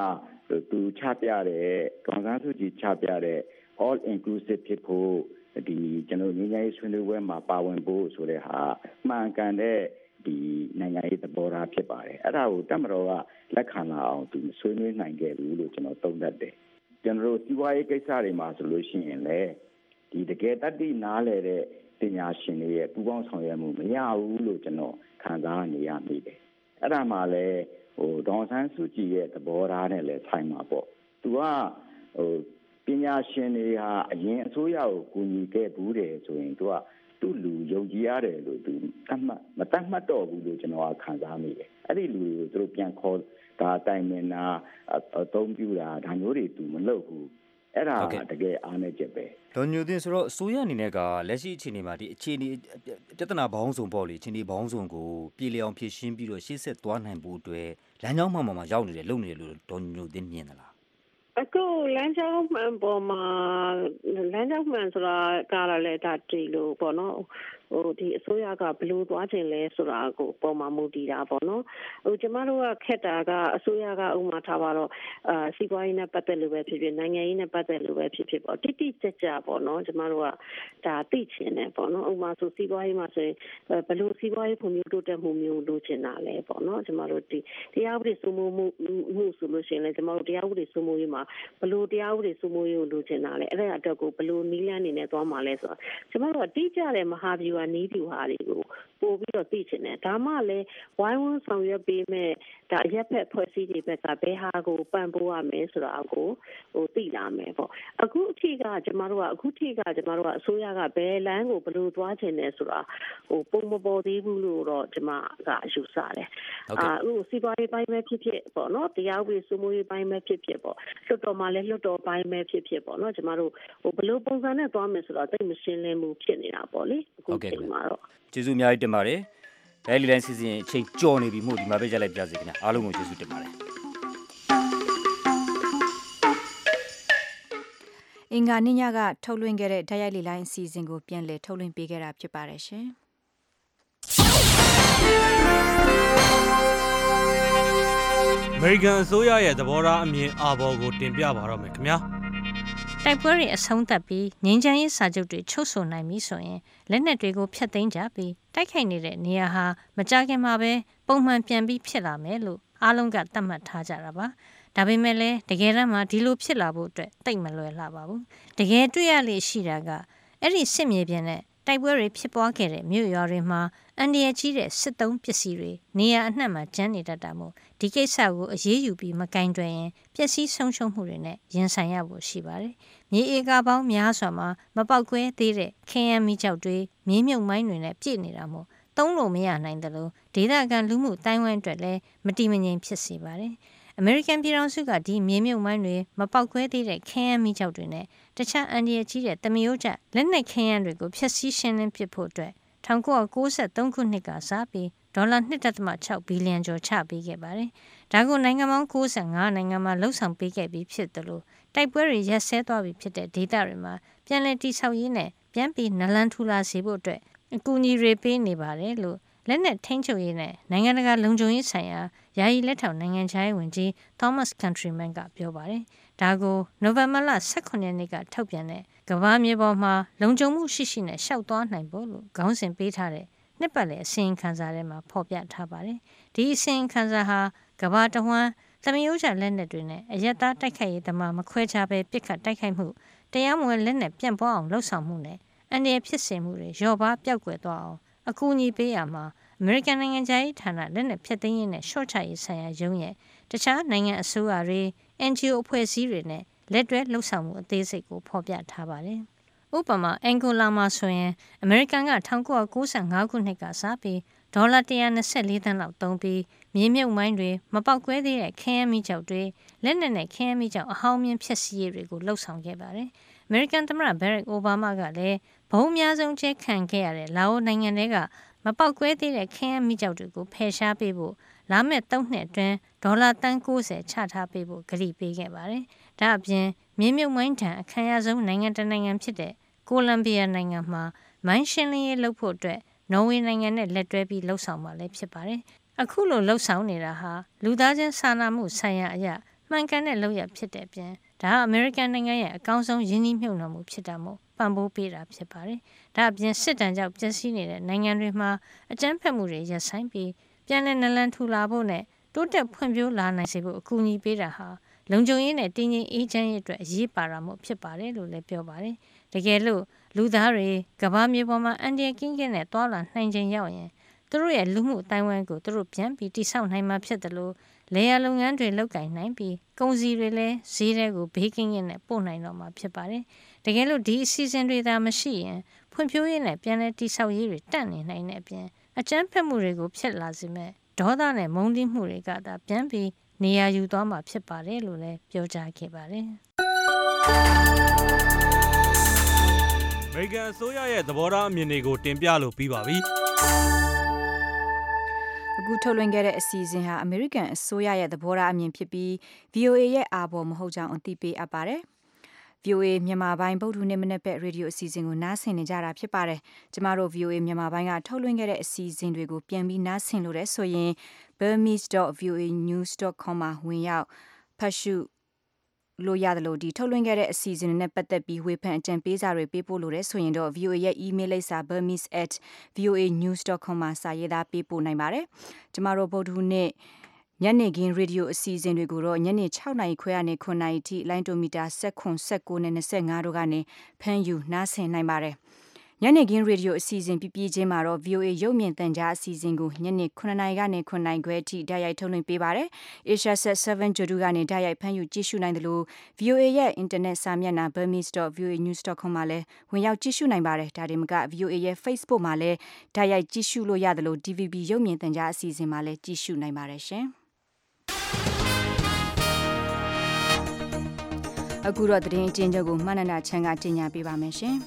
သူချပြတဲ့ဒေါ်စန်းစုကြည်ချပြတဲ့ all inclusive ဖြစ်ဖို့ဒီကျွန်တော်ငြိမ်းချမ်းရေးဆွေးနွေးပွဲမှာပါဝင်ဖို့ဆိုတဲ့ဟာမှန်ကန်တဲ့ဒီနိုင်ငံရေးသဘောထားဖြစ်ပါတယ်အဲ့ဒါကိုတမတော်ကလက်ခံလာအောင်သူဆွေးနွေးနိုင်ခဲ့ဘူးလို့ကျွန်တော်သုံးသပ်တယ်ကျွန်တော်တို့စီးပွားရေးကိစ္စတွေမှာဆိုလို့ရှိရင်လည်းဒီတကယ်တတ်သိနားလည်တဲ့ပညာရှင်တွေရဲ့ပူးပေါင်းဆောင်ရွက်မှုမရဘူးလို့ကျွန်တော်ခံစားနေရမိတယ်အဲ့ဒါမှလည်းဒေါ်စန်းစုကြည်ရဲ့သဘောထားနဲ့လည်းဆိုင်မှာပေါ့သူကပညာရှင်တွေဟာအရင်အစိုးရကိုကူညီခဲ့ဘူးတယ်ဆိုရင်သူကသူ့လူယုံကြည်ရတယ်လို့သူမတတ်မှတ်တော့ဘူးလို့ကျွန်တော်ခံစားမိတယ်အဲ့ဒီလူတွေကိုသူတို့ပြန်ခေါ်ဒါတိုင်မင်တာအသုံးပြုတာဒါမျိုးတွေသူမလုပ်ဘူးအဲ့ဒါတကယ်အားနည်းချက်ပဲဒေါ်ညိုသိန်းဆိုတော့အစိုးရအနေနဲ့ကလက်ရှိအခြေအနေမှာဒီအခြေအနေပြဿနာပေါင်းစုံပေါ့လေအခြေအနေပေါင်းစုံကိုပြည်လည်အောင်ဖြည့်ရှင်းပြီးတော့ရှေ့ဆက်သွားနိုင်ဖို့အတွက်လမ်းကြောင်းမှန်မှာရောက်နေတယ်လုပ်နေတယ်လို့ဒေါ်ညိုသိန်းမြင်သလားအခုလမ်းကြောင်းမှန်ပေါ်မှာလမ်းကြောင်းမှန်ဆိုတာကလည်းဒါတည်လို့ပေါ့နော်ဒီအစိုးရကဘလို့သွားခြင်းလဲဆိုတာကိုပုံမှန်မူတည်တာပေါ့နော်ကျမတို့ကခက်တာကအစိုးရကဥမာထားပါတော့စီးပွားရေးနဲ့ပတ်သက်လို့ပဲဖြစ်ဖြစ်နိုင်ငံရေးနဲ့ပတ်သက်လို့ပဲဖြစ်ဖြစ်ပေါ့တိတိကျကျပေါ့နော်ကျမတို့ကဒါသိချင်တယ်ပေါ့နော်ဥမာဆိုစီးပွားရေးမှာဆိုရင်ဘလို့စီးပွားရေးဖွံ့ဖြိုးတိုးတက်မှုမျိုးလိုချင်တာလဲပေါ့နော်ကျမတို့ဒီတရားဥပဒေစိုးမိုးမှုဆိုလို့ရှိရင်လည်းကျမတို့တရားဥပဒေစိုးမိုးရေးမှာဘလို့တရားဥပဒေစိုးမိုးရေးကိုလိုချင်တာလဲအဲ့ဒါအတွက်ကိုဘလို့နီးလန်းနေနဲ့သွားမှာလဲဆိုတော့ကျမတို့ကတိကျတဲ့မဟာဗျူဟာနီးဗျူဟာတွေကိုပို့ပြီးတော့သိချင်တယ်ဒါမှလည်းဝိုင်းဝန်းဆောင်ရွက်ပေးမဲ့ဒါရက်ဖက်ဖွဲ့စည်းတွေဘက်ကဘယ်ဟာကိုပံ့ပိုးရမယ်ဆိုတာကိုသိလာမယ်ပေါ့အခုထိကကျမတို့ကအစိုးရကဘယ်လမ်းကိုဘယ်လိုသွားချင်တယ်ဆိုတာပုံမပေါ်သေးဘူးလို့တော့ကျမကယူဆတယ်စီးပွားရေးပိုင်းပဲဖြစ်ဖြစ်ပေါ့နော်တရားဥပဒေစိုးမိုးရေးပိုင်းပဲဖြစ်ဖြစ်ပေါ့လွှတ်တော်မှာလည်းလွှတ်တော်ပိုင်းပဲဖြစ်ဖြစ်ပေါ့နော်ကျမတို့ဘယ်လိုပုံစံနဲ့သွားမယ်ဆိုတော့သိမရှင်းလင်းမှုဖြစ်နေတာပေါ့လေအခုချိန်မှာတော့ကျေးဇူးအများကြီးတင်ပါတယ်ဒိုင်လီလိုင်းစီစဉ်အချိန်ကြော်နေပြီမို့ဒီမှာပဲရက်လိုက်ပြစေခင်ဗျာအားလုံးကိုကျေးဇူးတင်ပါတယ်အင်္ဂါနေ့ညကထုတ်လွှင့်ခဲ့တဲ့ဓာတ်ရိုက်လီလိုင်းအစီအစဉ်ကိုပြန်လည်ထုတ်လွှင့်ပေးခဲ့တာဖြစ်ပါတယ်ရှင်အမေရိကန်အစိုးရရဲ့သဘောထားအမြင်အာဘော်ကိုတင်ပြပါတော့မယ်ခင်ဗျာတိုက်ပွဲတွေအဆုံးသတ်ပြီးငြိမ်းချမ်းရေးစာချုပ်တွေချုပ်ဆိုနိုင်ပြီဆိုရင်လက်နက်တွေကိုဖျက်သိမ်းကြပြီးတိုက်ခိုက်နေတဲ့နေရာဟာမကြခင်မှာပဲပုံမှန်ပြန်ပြီးဖြစ်လာမယ်လို့အားလုံးကသတ်မှတ်ထားကြတာပါဒါပေမဲ့လည်းတကယ်တမ်းမှာဒီလိုဖြစ်လာဖို့အတွက်တိတ်မလွယ်လှပါဘူးတကယ်တွေ့ရလေရှိတာကအဲ့ဒီစစ်မြေပြင်နဲ့တိုက်ပွဲတွေဖြစ်ပွားခဲ့တဲ့မြို့ရွာတွေမှာအန်ဒီယာကြီးတဲ့စစ်သုံးပစ္စည်းတွေနေရာအနှံ့မှာကျန်းနေတတ်တာမို့ဒီကိစ္စကိုအရေးယူပြီးမကင်တွယ်ရင်ပျက်စီးဆုံးရှုံးမှုတွေနဲ့ရင်ဆိုင်ရဖို့ရှိပါတယ်။မြေဧကပေါင်းများစွာမှာမပေါက်ကွဲသေးတဲ့ခင်းရမ်းမီးကျောက်တွေမြေမြုပ်မိုင်းတွေနဲ့ပြည့်နေတာမို့သုံးလို့မရနိုင်တယ်လို့ဒေသခံလူမှုတိုင်းဝိုင်းအတွက်လည်းမတည်မငြိမ်ဖြစ်စေပါတယ်။အမေရိကန်ပြည်ထောင်စုကဒီမြေမြုပ်မိုင်းတွေမပေါက်ကွဲသေးတဲ့ခင်းရမ်းမီးကျောက်တွေနဲ့တခြားအန်ဒီယာကြီးတဲ့တမယိုးကျလက်နက်ခင်းရမ်းတွေကိုဖျက်ဆီးရှင်းလင်းပစ်ဖို့အတွက်1993ခုနှစ်ကစပြီးဒေါ်လာ 1.6 ဘီလီယံကျော်ချပေးခဲ့ပါတယ်။ဒါကိုနိုင်ငံပေါင်း95နိုင်ငံမှာလှုပ်ဆောင်ပေးခဲ့ပြီးဖြစ်တယ်လို့တိုက်ပွဲတွေရပ်ဆဲသွားပြီဖြစ်တဲ့ဒေသတွေမှာပြန်လည်တည်ဆောက်ရေးနဲ့ပြန်ပြီးနလန်ထူလာစေဖို့အတွက်အကူအညီတွေပေးနေပါတယ်လို့လက်နက်ထိန်းချုပ်ရေးနဲ့နိုင်ငံတကာလုံခြုံရေးဆိုင်ရာယာယီလက်ထောက်နိုင်ငံခြားရေးဝန်ကြီး Thomas Countryman ကပြောပါတယ်။ဒါကိုနိုဝင်ဘာလ18ရက်နေ့ကထုတ်ပြန်တဲ့ကမ္ဘာမြေပေါ်မှာလုံခြုံမှုရှိရှိနဲ့ရှောက်သွားနိုင်ဖို့လို့ခေါင်းစဉ်ပေးထားတဲ့နှစ်ပတ်လည်အစီရင်ခံစာထဲမှာဖော်ပြထားပါတယ်။ဒီအစီရင်ခံစာဟာကမ္ဘာတဝန်းသမယိုးကျလက်နက်တွေနဲ့အယက်သားတိုက်ခိုက်ရေးသမားမခွဲခြားပဲပစ်ခတ်တိုက်ခိုက်မှုတရားမဝင်လက်နက်ပြန့်ပွားအောင်လှုံ့ဆော်မှုနဲ့အန္တရာယ်ဖြစ်စေမှုတွေလျော့ပါပျောက်ကွယ်သွားအောင်အကူအညီပေးရမှာအမေရိကန်နိုင်ငံသားရေးဌာနလက်နက်ဖျက်သိမ်းရေးနဲ့ရှော့ချရေးဆိုင်ရာရုံးရဲ့တခြားနိုင်ငံအစိုးရတွေ NGO အဖွဲ့အစည်းတွေနဲ့လက်တွဲလှုပ်ဆောင်မှုအသေးစိတ်ကိုဖော်ပြထားပါတယ်။ဥပမာအန်ဂိုလာမှာဆိုရင်အမေရိကန်က1995ခုနှစ်ကစပြီးဒေါ်လာ124သန်းလောက်သုံးပြီးမြေမြုပ်မိုင်းတွေမပေါက်ကွဲသေးတဲ့ခင်းရမ်းမီးကျောက်တွေလက်နက်နဲ့ခင်းရမ်းမီးကျောက်အဟောင်းမြင့်ဖျက်ဆီးရေးတွေကိုလှုပ်ဆောင်ခဲ့ပါတယ်။အမေရိကန်သမ္မတဘရက်အိုဘားမားကလည်းဘုံအများဆုံးကျဲခံခဲ့ရတဲ့လာအိုနိုင်ငံတွေကမပေါက်ကွဲသေးတဲ့ခင်းရမ်းမီးကျောက်တွေကိုဖယ်ရှားပေးဖို့လာမယ့်3နှစ်အတွင်းဒေါ်လာတန်း90ချထားပေးဖို့ကတိပေးခဲ့ပါတယ်။ဒါအပြင်မြေမြုပ်မိုင်းထံအခမ်းအနားဆုံးနိုင်ငံတစ်နိုင်ငံဖြစ်တဲ့ကိုလံဘီယာနိုင်ငံမှာမိုင်းရှင်းလင်းရေးလုပ်ဖို့အတွက်နော်ဝေနိုင်ငံနဲ့လက်တွဲပြီးလှုပ်ဆောင်မှာလည်းဖြစ်ပါတယ်။အခုလိုလှုပ်ဆောင်နေတာဟာလူသားချင်းစာနာမှုဆိုင်ရာအရာမှန်ကန်တဲ့လုပ်ရဖြစ်တဲ့အပြင်ဒါဟာအမေရိကန်နိုင်ငံရဲ့အကောင်းဆုံးရင်းနှီးမြှုပ်နှံမှုဖြစ်တာမို့ပံ့ပိုးပေးတာဖြစ်ပါတယ်။ဒါအပြင်စစ်တမ်းကြောင့်ပျက်စီးနေတဲ့နိုင်ငံတွေမှာအကြမ်းဖက်မှုတွေရပ်ဆိုင်းပြီးပြန်လည်နလန်ထူလာဖို့နဲ့တိုးတက်ဖွံ့ဖြိုးလာနိုင်စေဖို့အကူအညီပေးတာဟာလုံခြုံရေးနဲ့တည်ငြိမ်အေးချမ်းရေးအတွက်အရေးပါတာမို့ဖြစ်ပါတယ်လို့လည်းပြောပါတယ်။တကယ်လို့လူသားတွေကမ္ဘာမြေပေါ်မှာအန်ဒီယကင်းကင်းနဲ့တွာလာနိုင်ခြင်းရောက်ရင်သူတို့ရဲ့လူမှုအတိုင်းဝိုင်းကိုသူတို့ပြန်ပြီးတိဆောက်နိုင်မှာဖြစ်တယ်လို့လေယာလုပ်ငန်းတွေလုပ်ကင်နိုင်ပြီးကုန်စည်တွေလည်းဈေးထဲကိုဘေးကင်းကင်းနဲ့ပို့နိုင်တော့မှာဖြစ်ပါတယ်။တကယ်လို့ဒီအစီအစဉ်တွေသာမရှိရင်ဖွံ့ဖြိုးရေးနဲ့ပြန်လည်တိဆောက်ရေးတွေတန့်နေနိုင်တဲ့အပြင်အကြမ်းဖက်မှုတွေကိုဖျက်လာစေမဲ့ဒေါသနဲ့မုန်းတီးမှုတွေကသာပြန်ပြီးနေရာယူသွားမှာဖြစ်ပါတယ်လို့လည်းပြောကြားခဲ့ပါတယ်။အမေရိကန်အစိုးရရဲ့သဘောထားအမြင်တွေကိုတင်ပြလို့ပြီးပါပြီ။အခုထုတ်လွှင့်ခဲ့တဲ့အစီအစဉ်ဟာအမေရိကန်အစိုးရရဲ့သဘောထားအမြင်ဖြစ်ပြီး VOA ရဲ့အာဘော်မဟုတ်ကြောင်းအသိပေးအပ်ပါတယ်။ VOA မြန်မာပိုင်းဗုဒ္ဓနေ့မနက်ဘက်ရေဒီယိုအစီအစဉ်ကိုနားဆင်နေကြတာဖြစ်ပါတယ်။ကျမတို့ VOA မြန်မာပိုင်းကထုတ်လွှင့်ခဲ့တဲ့အစီအစဉ်တွေကိုပြန်ပြီးနားဆင်လို့ရဆိုရင် burmese.voanews.com မှာဝင်ရောက်ဖတ်ရှုလို့ရတယ်လို့ဒီထုတ်လွှင့်ခဲ့တဲ့အစီအစဉ်နဲ့ပတ်သက်ပြီးဝေဖန်အကြံပေးစာတွေပေးပို့လို့ရဆိုရင်တော့ VOA ရဲ့ email လိပ်စာ burmese@voanews.com မှာစာရေးသားပေးပို့နိုင်ပါတယ်။ကျမတို့ဗုဒ္ဓနေ့ညနေခင်းရေဒီယိုအစီအစဉ်တွေကိုတော့ညနေ6:00 နာရီခွဲကနေ9:00 နာရီထိလိုင်းဒိုမီတာ16နဲ့25တို့ကနေဖမ်းယူနားဆင်နိုင်ပါတယ်။ညနေခင်းရေဒီယိုအစီအစဉ်ပြပြချင်းမှာတော့ VOA ရုပ်မြင်သံကြားအစီအစဉ်ကိုညနေ9:00 နာရီကနေ9:00 နာရီခွဲအထိဓာတ်ရိုက်ထုတ်လွှင့်ပေးပါတယ်။ Asia Set 7 Jodu ကနေဓာတ်ရိုက်ဖမ်းယူကြည့်ရှုနိုင်တယ်လို့ VOA ရဲ့အင်တာနက်စာမျက်နှာ burmese.voanews.com မှာလည်းဝင်ရောက်ကြည့်ရှုနိုင်ပါတယ်။ဒါတင်မက VOA ရဲ့ Facebook မှာလည်းဓာတ်ရိုက်ကြည့်ရှုလို့ရတယ်လို့ DVB ရုပ်မြင်သံကြားအစီအစဉ်မှာလည်းကြည့်ရှုနိုင်ပါတယ်ရှင်။အခုတော့သတင်းအကျဉ်းချုပ်ကိုမှန်နာချမ်းကတင်ညာပေးပါမယ်ရှင်။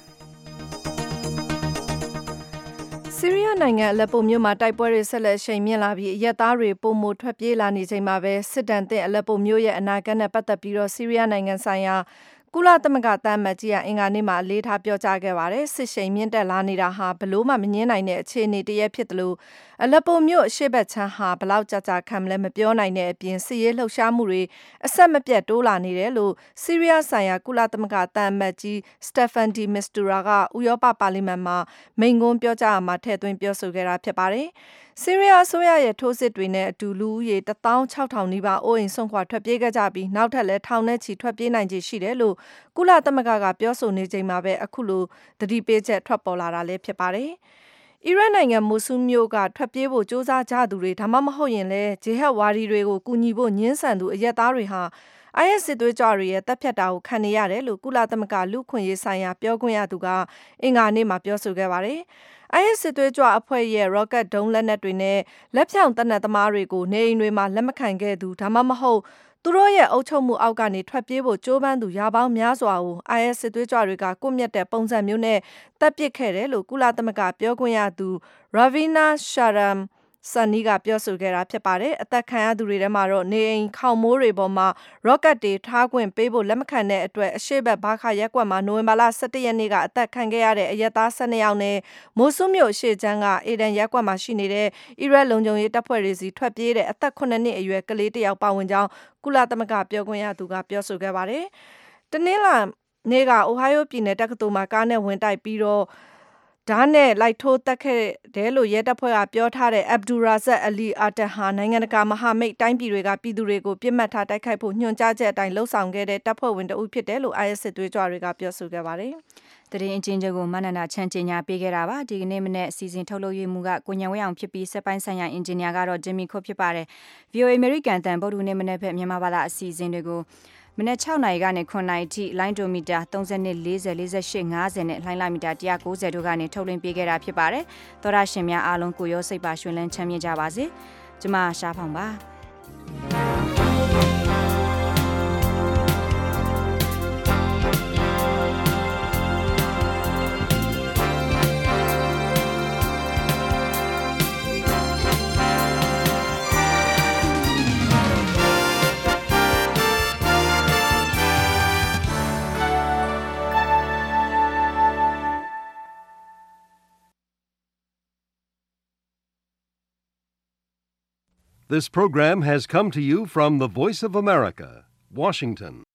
ဆီးရီးယားနိုင်ငံအလက်ပိုမြို့မှာတိုက်ပွဲတွေဆက်လက်ရှိန်မြင့်လာပြီးအရက်သားတွေပုံမထွက်ပြေးလာနေချိန်မှာပဲစစ်တမ်းတဲ့အလက်ပိုမြို့ရဲ့အနာဂတ်နဲ့ပတ်သက်ပြီးတော့ဆီးရီးယားနိုင်ငံဆိုင်ရာကုလသမဂ္ဂတမန်ကြီးကအင်္ဂါနေ့မှာအလေးထားပြောကြားခဲ့ပါတယ်စစ်ရှိန်မြင့်တက်လာနေတာဟာဘလို့မှမငြင်းနိုင်တဲ့အခြေအနေတည်းဖြစ်တယ်လို့အလက်ပိုမြို့အရှေ့ဘက်ခြမ်းဟာဘလောက်ကြာခံမလဲမပြောနိုင်တဲ့အပြင်စစ်ရေးလှုပ်ရှားမှုတွေအဆက်မပြတ်တိုးလာနေတယ်လို့ဆီးရီးယားဆိုင်ရာကုလသမဂ္ဂတမန်ကြီးစတက်ဖန်ဒီမစ္စတူရာကဥရောပပါလီမန်မှာမိန့်ခွန်းပြောကြားမှာထည့်သွင်းပြောဆိုခဲ့တာဖြစ်ပါတယ်ဆီးရီးယားအစိုးရရဲ့ထိုးစစ်တွေနဲ့အတူလူဦးရေ 16,000 နီးပါးအိုးအိမ်ဆုံးခွာထွက်ပြေးခဲ့ကြပြီးနောက်ထပ်လည်းထောင်နဲ့ချီထွက်ပြေးနိုင်ခြေရှိတယ်လို့ကုလသမဂ္ဂကပြောဆိုနေချိန်မှာပဲအခုလိုသတိပေးချက်ထွက်ပေါ်လာတာလည်းဖြစ်ပါတယ်။အီရတ်နိုင်ငံမိုဆူမြို့ကထွက်ပြေးဖို့ကြိုးစားကြသူတွေဒါမှမဟုတ်ရင်လည်းဂျီဟတ်ဝါဒီတွေကိုကူညီဖို့ညှင်းဆန်သူအရက်သားတွေဟာ IS စစ်သွေးကြွတွေရဲ့တပ်ဖြတ်တာကိုခံနေရတယ်လို့ကုလသမဂ္ဂလူ့ခွင့်ရေးဆိုင်ရာပြောခွင့်ရသူကအင်္ဂါနေ့မှာပြောဆိုခဲ့ပါတယ်။ IS စစ်သွေးကြွအဖွဲ့ရဲ့ rocket ဒုံးလက်နက်တွေနဲ့လက်ဖြောင့်တပ်နက်သမားတွေကိုနေအိမ်တွေမှာလက်မခံခဲ့သူဒါမှမဟုတ်သူတို့ရဲ့အုပ်ချုပ်မှုအောက်ကနေထွက်ပြေးဖို့ကြိုးပမ်းသူရာပေါင်းများစွာကို IS စစ်သွေးကြွတွေကကွပ်မျက်တဲ့ပုံစံမျိုးနဲ့တပ်ပစ်ခဲ့တယ်လို့ကုလသမဂ္ဂပြောခွင့်ရသူ Ravina Shamdasani ကပြောဆိုခဲ့တာဖြစ်ပါတယ်။အသက်ခံရသူတွေထဲမှာတော့နေအိမ်ခေါင်မိုးတွေပေါ်မှာ rocket တွေထားခွင့်ပေးဖို့လက်မခံတဲ့အတွက်အရှေ့ဘက်ဘာခါရက်ကွက်မှာနိုဝင်ဘာလ 17 ရက်နေ့ကအသက်ခံခဲ့ရတဲ့အရက်သား 12 ယောက်နဲ့မိုဆူမြို့အရှေ့ချမ်းကအေဒန်ရက်ကွက်မှာရှိနေတဲ့အီရတ်လုံခြုံရေးတပ်ဖွဲ့တွေစီထွက်ပြေးတဲ့အသက် 9 နှစ်အရွယ်ကလေးတစ်ယောက်ပါဝင်ကြောင်းကုလသမဂ္ဂပြောခွင့်ရသူကပြောဆိုခဲ့ပါတယ်။တနင်္လာနေ့ကအိုဟိုင်းယိုပြည်နယ်တက္ကသိုလ်မှာကားနဲ့ဝင်တိုက်ပြီးတော့ဓာတ်နဲ့လိုက်ထိုးတက်ခဲ့တယ်လို့ရဲတပ်ဖွဲ့ကပြောထားတဲ့ Abdulrazak Ali Artan ဟာနိုင်ငံတကာမဟာမိတ်တိုင်းပြည်တွေကပြည်သူတွေကိုပြစ်မှတ်ထားတိုက်ခိုက်ဖို့ညွှန်ကြားချက်အတိုင်းလှုံ့ဆော်ခဲ့တဲ့တပ်ဖွဲ့ဝင်တဦးဖြစ်တယ်လို့ IS စစ်သွေးကြွတွေကပြောဆိုခဲ့ပါတယ်။တရင်အချင်းချုပ်ကိုမနန္ဒာချမ်းကျင်ညာပေးခဲ့တာပါဒီကနေ့မနေ့အစီအစဉ်ထုတ်လုပ်ရေးမှုကကိုညံဝဲအောင်ဖြစ်ပြီးစက်ပိုင်းဆိုင်ရာအင်ဂျင်နီယာကတော့ဂျင်မီခုတ်ဖြစ်ပါတယ်။ VOA American တန်ဗုဒ္ဓနေ့မနေ့ဖက်မြန်မာဘာသာအစီအစဉ်တွေကိုမနေ့6 နာရီကနေ9 နာရီထိလိုင်းဒိုမီတာ32 40 48 50နဲ့လိုင်းလာမီတာ190တို့ကနေထုတ်လွှင့်ပေးခဲ့တာဖြစ်ပါတယ်။သောရရှင်များအားလုံးကိုရောစိတ်ပါရှင်လန်းချမ်းမြေ့ကြပါစေ။ကျွန်မရှားဖောင်ပါ။ This program has come to you from the Voice of America, Washington.